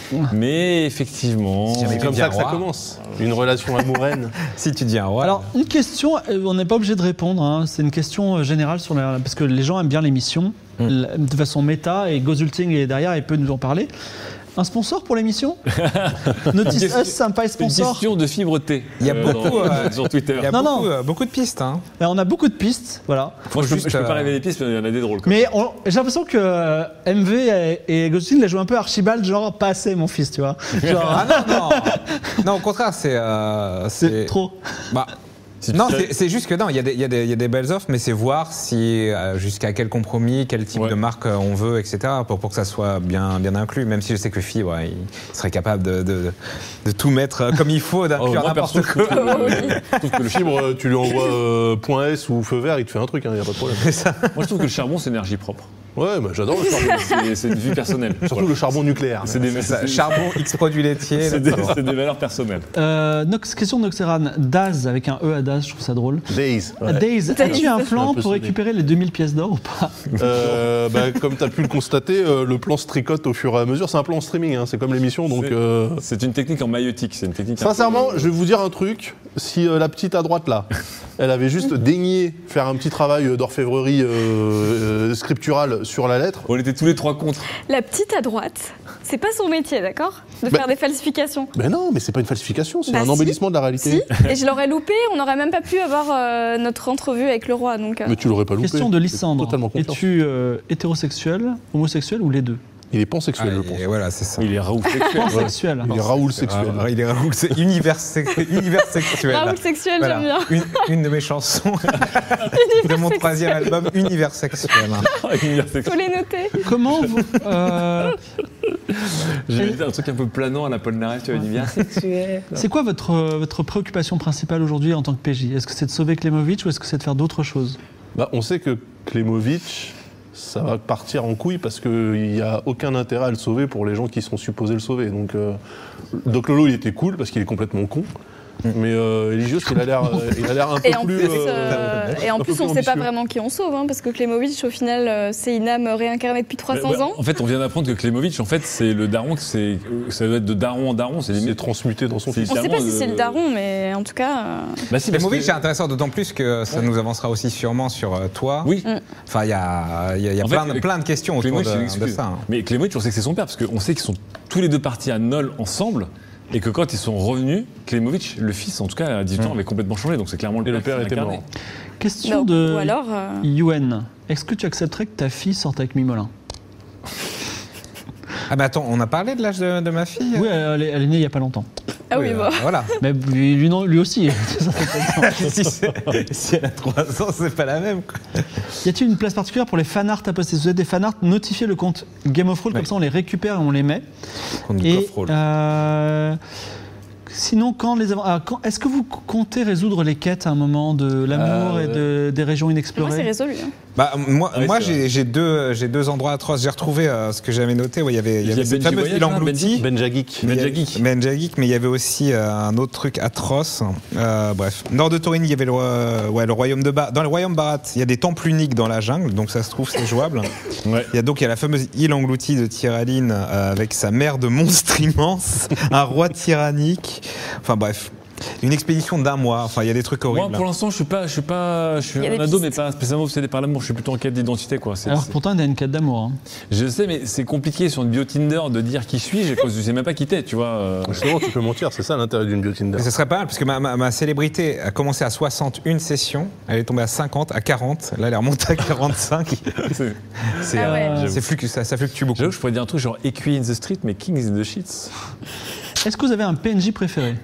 Mais effectivement,
Si jamais
C'est comme
tu
ça
dis
que ça
roi.
commence. Une relation amoureuse.
Si tu dis un roi.
Alors, une question, euh, on n'est pas obligé de répondre, hein, c'est une question euh, générale sur la, parce que les gens aiment bien l'émission,
Mm.
la- de façon méta, et Gozulting est derrière, il peut nous en parler. Un sponsor pour l'émission Notice
Question-
Us, sympa et
une
sponsor.
question de fibre T.
Il y a
euh,
beaucoup,
dans-
euh,
sur Twitter.
Il y a
Non,
beaucoup,
non.
euh, beaucoup de pistes. Hein.
Alors, on a beaucoup de pistes, voilà.
Moi, je, peux-
juste,
je peux pas
euh,
révéler les pistes, mais il y en a des drôles. quoi.
Mais on- j'ai l'impression que euh, M V et, et Gozulting la jouent un peu Archibald, genre pas assez mon fils, tu vois. Genre,
Ah non, non. Non, au contraire, c'est. euh,
c'est trop.
Bah,
Si tu
non,
sais-
c'est c'est juste que non, il y, a des- il y, a des- il y a des belles offres, mais c'est voir si euh, jusqu'à quel compromis, quel type
Ouais.
de marque euh, on veut, et cetera, pour, pour que ça soit bien, bien inclus. Même si je sais que Fibre, ouais, il serait capable de, de, de tout mettre euh, comme il faut,
Oh,
d'inclure
moi,
n'importe
perso, je
quoi.
trouve que-
Je trouve que le fibre, euh, tu lui envoies euh, point S ou feu vert, il te fait un truc, il n'y a pas de problème.
moi, je trouve que le charbon, c'est énergie propre.
Ouais, bah, j'adore le charbon.
C'est c'est une vue personnelle.
Surtout
Voilà.
le charbon nucléaire.
C'est des,
C'est ça,
c'est-
charbon, X produits laitiers.
c'est des,
là,
c'est des valeurs personnelles.
Euh, Nox, question de Noxeran. Daz, avec un E à Daz, je trouve ça drôle.
Days. ouais.
Days, as-tu un
un
plan
peu
pour
sonné.
récupérer les deux mille pièces d'or ou pas?
Euh, bah, comme tu as pu le constater, euh, le plan se tricote au fur et à mesure. C'est un plan en streaming, hein, c'est comme l'émission. Donc,
C'est-
euh,
C'est une technique en maïotique. C'est une technique. un peu-
sincèrement, je vais vous dire un truc. Si euh, la petite à droite là, elle avait juste daigné faire un petit travail euh, d'orfèvrerie euh, euh, scripturale sur la lettre,
On était tous les trois contre.
La petite à droite, c'est pas son métier, d'accord? De
Bah-
faire des falsifications.
ben non, mais c'est pas une falsification, c'est
Bah
un
si.
embellissement de la réalité.
Si, et je l'aurais loupé, on n'aurait même pas pu avoir euh, notre entrevue avec le roi. Donc, euh,
Mais tu l'aurais pas loupé.
Question de
J'ai
Lysandre.
Totalement confiance.
Es-tu euh, hétérosexuel, homosexuel ou les deux?
Il est pansexuel, je pense.
Et voilà, c'est ça.
Il est Raoul sexuel.
Pansexuel.
Il est Raoul sexuel.
Ah, il est Raoul, c'est univers, univers sexuel.
Raoul sexuel,
Voilà.
j'aime bien.
Une, une de mes chansons de mon troisième album, Univers sexuel.
Univers sexuel.
Faut les noter.
Comment vous. euh,
J'ai dit un truc un peu planant à la Paul Naref, tu vois, univers sexuel.
c'est quoi votre, euh, votre préoccupation principale aujourd'hui en tant que P J? Est-ce que c'est de sauver Klemovic ou est-ce que c'est de faire d'autres choses?
Bah, on sait que Klemovic, ça va partir en couille parce qu'il n'y a aucun intérêt à le sauver pour les gens qui sont supposés le sauver. Donc, euh, Doc Lolo, il était cool parce qu'il est complètement con. Mais euh, Eligios, il a l'air, euh, il a l'air un peu
Et en
plus.
plus,
euh,
euh, et en
un
plus
peu
on
plus
ne sait pas
ambitieux.
vraiment qui on sauve, hein, parce que Klemovic, au final, euh, c'est une âme réincarnée depuis trois cents
Bah, bah,
ans.
En fait, on vient d'apprendre que Klemovic, en fait, c'est le daron, que c'est, ça doit être de daron en daron. C'est
Il s'est
limite.
transmuté dans son
C'est-
fils.
On ne sait pas si
littéralement,
c'est le
euh,
daron, mais en tout cas. euh,
Bah si, parce
Klemovic,
que-
c'est intéressant, d'autant plus que ça nous avancera aussi sûrement sur euh, toi.
Oui.
Enfin, il y a, il y a- il y a
En
plein,
fait,
de, plein de questions autour
Klemovic,
de,
c'est une
de
excuse.
ça. hein.
Mais Klemovic, on sait que c'est son père, parce qu'on sait qu'ils sont tous les deux partis à Nol ensemble. Et que quand ils sont revenus, Klemovic, le fils, en tout cas, à dix-huit ans, avait complètement changé. Donc c'est clairement le
Et
père,
le père
qui
était
l'incarnait.
mort.
Question
non,
de
Ou alors. euh,
Yuen. Est-ce que tu accepterais que ta fille sorte avec Mimolin?
Ah, mais attends, on a parlé de l'âge de, de ma fille
Oui, elle est, elle est née il n'y a pas longtemps.
Ah oui,
euh,
bon.
Voilà.
Mais lui, lui non, lui aussi.
si, c'est- si elle a trois ans, c'est pas la même. quoi.
Y a-t-il une place particulière pour les fanarts à poster? Si vous avez des fanarts, notifiez le compte Game of Thrones,
Ouais.
comme ça on les récupère et on les met.
Compte du
Et
coffre roll.
euh, sinon, quand les avant- ah, quand- est-ce que vous comptez résoudre les quêtes à un moment de l'amour
Euh,
et de, des régions
Moi, c'est
inexplorées?
résolu. hein.
Bah, moi,
Ah oui,
moi
c'est
j'ai
vrai.
j'ai deux, j'ai deux endroits atroces. J'ai retrouvé euh, ce que j'avais noté. Ouais, il y avait, il y
Il y a
avait cette
Benji
fameuse
Voyage,
île
là,
engloutie.
Benja Geek.
Mais il y
Benja
avait-
Geek.
Benja Geek, mais il y avait aussi euh, un autre truc atroce. Euh, bref, nord de Taurine, il y avait le, roi- ouais, le royaume de Barat. Dans le royaume Barat, il y a des temples uniques dans la jungle, donc ça se trouve c'est jouable.
Ouais.
Il y a donc il y a la fameuse île engloutie de Tyraline euh, avec sa mère de monstre immense, un roi tyrannique. Enfin bref. Une expédition d'un mois, enfin il y a des trucs horribles.
Moi, pour l'instant, je suis pas, je suis pas, je suis
Il y a
un
des
ado, mais
pistes.
pas spécialement obsédé par l'amour. Je suis plutôt en quête d'identité, quoi. C'est-
Alors
c'est-
pourtant, il y a une quête d'amour. hein.
Je sais, mais c'est compliqué sur une bio Tinder de dire qui suis-je, parce que je sais même pas qui t'es, tu vois. euh.
Justement, tu peux mentir, c'est ça l'intérêt d'une bio Tinder.
Mais ce serait pas mal, parce que ma, ma- ma célébrité a commencé à soixante et une sessions, elle est tombée à cinquante, à quarante, là elle est remontée à quarante-cinq.
C'est-
C'est,
Ah ouais.
euh, c'est fluctu- ça, ça fluctue beaucoup.
J'avoue, je pourrais dire un truc genre Equi in the street, mais King in the sheets.
Est-ce que vous avez un P N J préféré?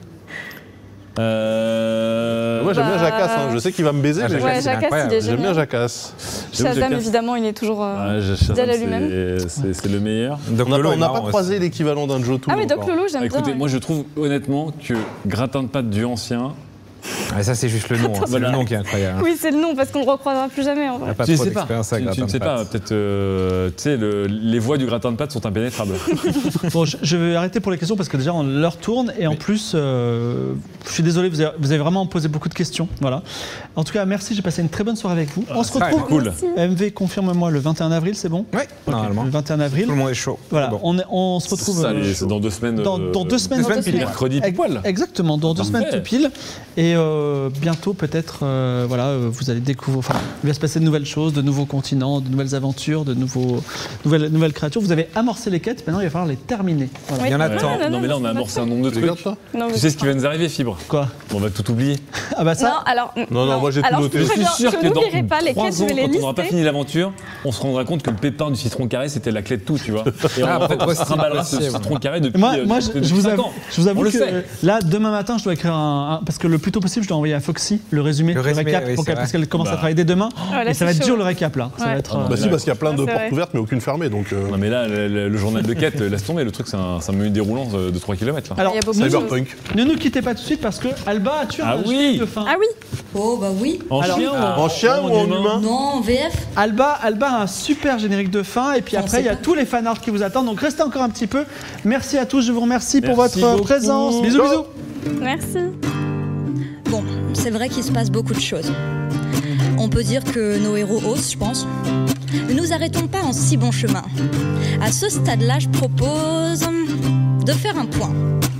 Euh...
Moi j'aime bien
Bah,
Jacasse, hein. Je sais qu'il va me baiser,
Ah,
mais
Jacasse,
Ouais,
c'est
Jacasse, il
incroyable.
est
j'aime bien
génial.
Jacasse.
J'avoue,
Shazam,
Jacasse.
évidemment, il est toujours euh,
Ouais, je- Shazam,
fidèle à lui-même.
c'est- c'est c'est le meilleur.
Donc
On n'a
Lolo
pas,
est
on n'a
marrant
pas croisé
aussi.
l'équivalent d'un Jotou.
Ah, mais Doc
encore.
Lolo, j'aime
Ah, écoutez,
bien.
moi je trouve honnêtement que gratin de pâte du ancien.
Ah, ça c'est juste le nom, hein. c'est
Voilà.
le nom qui est incroyable.
Oui, c'est le nom, parce qu'on ne le recroisera plus jamais, en
Il n'y
vrai.
a pas
tu ne
trop
sais pas.
d'expérience avec
Tu, tu
gratin
ne
de
sais pas.
pâte.
Peut-être, euh, tu sais, le- les voies du gratin de pâte sont impénétrables.
Bon, je, je vais arrêter pour les questions parce que déjà on- l'heure tourne et en plus, euh, je suis désolé, vous avez, vous avez vraiment posé beaucoup de questions. Voilà. En tout cas, merci, j'ai passé une très bonne soirée avec vous. On se
ça,
retrouve.
cool.
Merci.
M V, confirme-moi le vingt et un avril, c'est bon?
Oui, normalement.
Le vingt et un avril.
Tout le monde est chaud.
Voilà,
Bon.
on, est- on se retrouve
Ça,
euh,
c'est dans deux semaines.
dans,
euh,
dans deux semaines.
deux semaines
pile.
pile.
Mercredi
Ex-
poil.
Exactement, dans deux
Parfait.
semaines tout pile. Et euh, bientôt, peut-être, euh, voilà, euh, vous allez découvrir. Enfin, il va se passer de nouvelles choses, de nouveaux continents, de nouvelles aventures, de nouveaux, nouvelles, nouvelles créatures. Vous avez amorcé les quêtes, maintenant il va falloir les terminer. Voilà.
Oui.
Il y en a
Ouais,
tant.
non,
Non, mais là, on a
c'est
amorcé
parfait.
un nombre de
Tu
trucs.
regardes toi
Non, mais
Tu sais ce qui va nous arriver, Fibre?
Quoi?
On va tout oublier.
Ah bah
Non,
ça.
alors.
Non, non, moi, j'ai tout
alors,
noté.
Je,
Je suis
préviens,
sûr
je
que dans
n'oublierai pas les
trois
quêtes, je
ans,
vais les
quand on n'aura pas
lister.
fini l'aventure, on se rendra compte que le pépin du citron carré, c'était la clé de tout, tu vois. Et
Ah,
on, en fait, on
possible,
se trimballera ce
possible.
citron carré depuis,
Moi,
euh,
moi
depuis
je, je vous
cinq
avoue,
ans.
je vous avoue
On le
que
sait.
euh, là, demain matin, je dois écrire un, un- parce que le plus tôt possible, je dois envoyer à Foxy le résumé,
Le
le,
résumé,
récap,
oui,
pour
c'est
qu'elle-
vrai.
parce qu'elle commence
Bah.
à travailler dès demain.
Ah, là,
et ça va
c'est
être
chaud.
dur le récap là. Ça
Ouais.
va être.
Ah,
euh,
Bah si, parce qu'il y a plein de
Ah, c'est
portes
vrai.
ouvertes, mais aucune fermée, donc... euh,
Non, mais là, le, le- le journal de quête, laisse tomber. Le truc, c'est un, c'est un menu déroulant de, de trois kilomètres. Là.
Alors,
Il y a beaucoup de choses.
Cyberpunk.
ne nous quittez pas tout de suite parce que Alba, tu as
Ah
un
oui.
générique de fin.
Ah oui,
Oh, bah oui.
En
Alors,
chien, ou
En chien ou en humain
Non, en V F.
Alba, Alba a un super générique de fin et puis
On
après
sait
il y a
pas.
tous les fanarts qui vous attendent. Donc restez encore un petit peu. Merci à tous, je vous remercie pour
Merci
votre
beaucoup.
présence. Bisous, bisous.
merci.
Bon, c'est vrai qu'il se passe beaucoup de choses. On peut dire que nos héros osent, je pense. Ne nous arrêtons pas en si bon chemin. À ce stade-là, je propose de faire un point.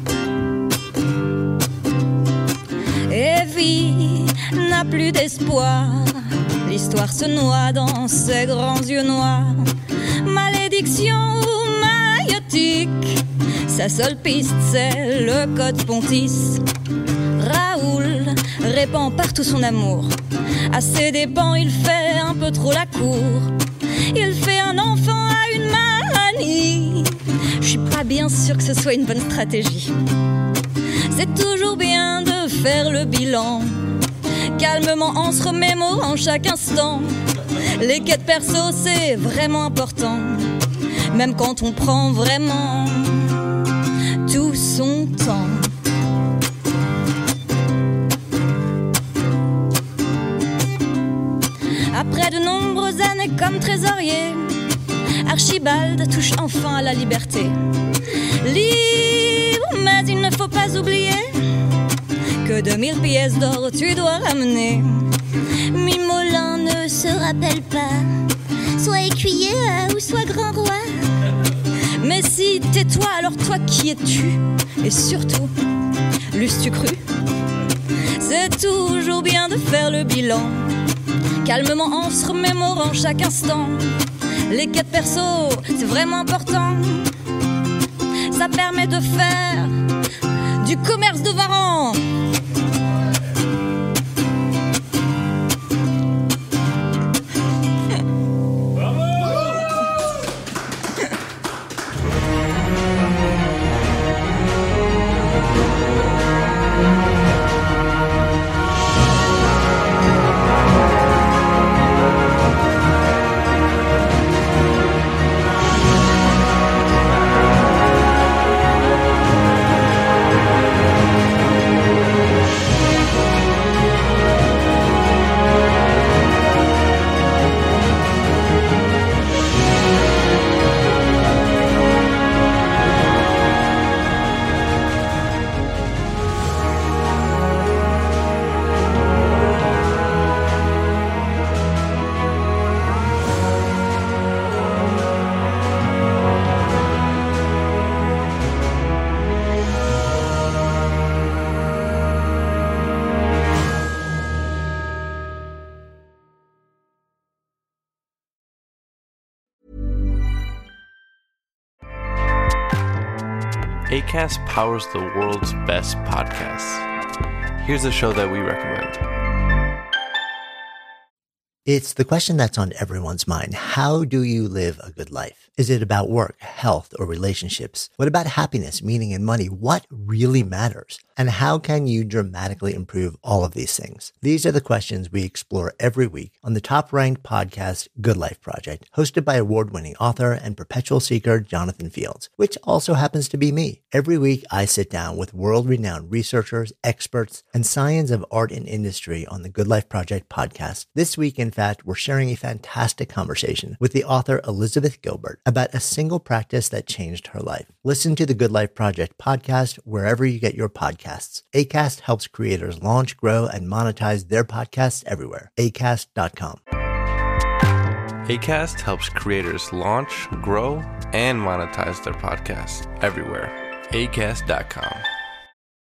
Evie n'a plus d'espoir. L'histoire se noie dans ses grands yeux noirs. Malédiction maïotique. Sa seule piste, c'est le code Pontis. Raoul répand partout son amour. À ses dépens, il fait un peu trop la cour. Il fait un enfant à une manie. Je suis pas bien sûre que ce soit une bonne stratégie. C'est toujours bien de faire le bilan, calmement en se remémorant chaque instant. Les quêtes perso, c'est vraiment important, même quand on prend vraiment tout son temps. Après de nombreuses années comme trésorier, Archibald touche enfin à la liberté. Libre, mais il ne faut pas oublier que deux mille pièces d'or tu dois ramener. Mimolin ne se rappelle pas, soit écuyer ou soit grand roi. Mais si tais-toi, alors toi qui es-tu? Et surtout, l'eusses-tu cru? C'est toujours bien de faire le bilan, calmement en se remémorant chaque instant. Les quêtes perso, c'est vraiment important. Ça permet de faire du commerce de varan.
Acast powers the world's best podcasts. Here's a show that we recommend.
It's the question that's on everyone's mind. How do you live a good life? Is it about work, health, or relationships? What about happiness, meaning, and money? What really matters? And how can you dramatically improve all of these things? These are the questions we explore every week on the top-ranked podcast, Good Life Project, hosted by award-winning author and perpetual seeker Jonathan Fields, which also happens to be me. Every week, I sit down with world-renowned researchers, experts, and science of art and industry on the Good Life Project podcast. This week, in fact, we're sharing a fantastic conversation with the author Elizabeth Gilbert about a single practice that changed her life. Listen to the Good Life Project podcast wherever you get your podcasts. Acast helps creators launch, grow, and monetize their podcasts everywhere. acast dot com.
Acast helps creators launch, grow, and monetize their podcasts everywhere. acast dot com.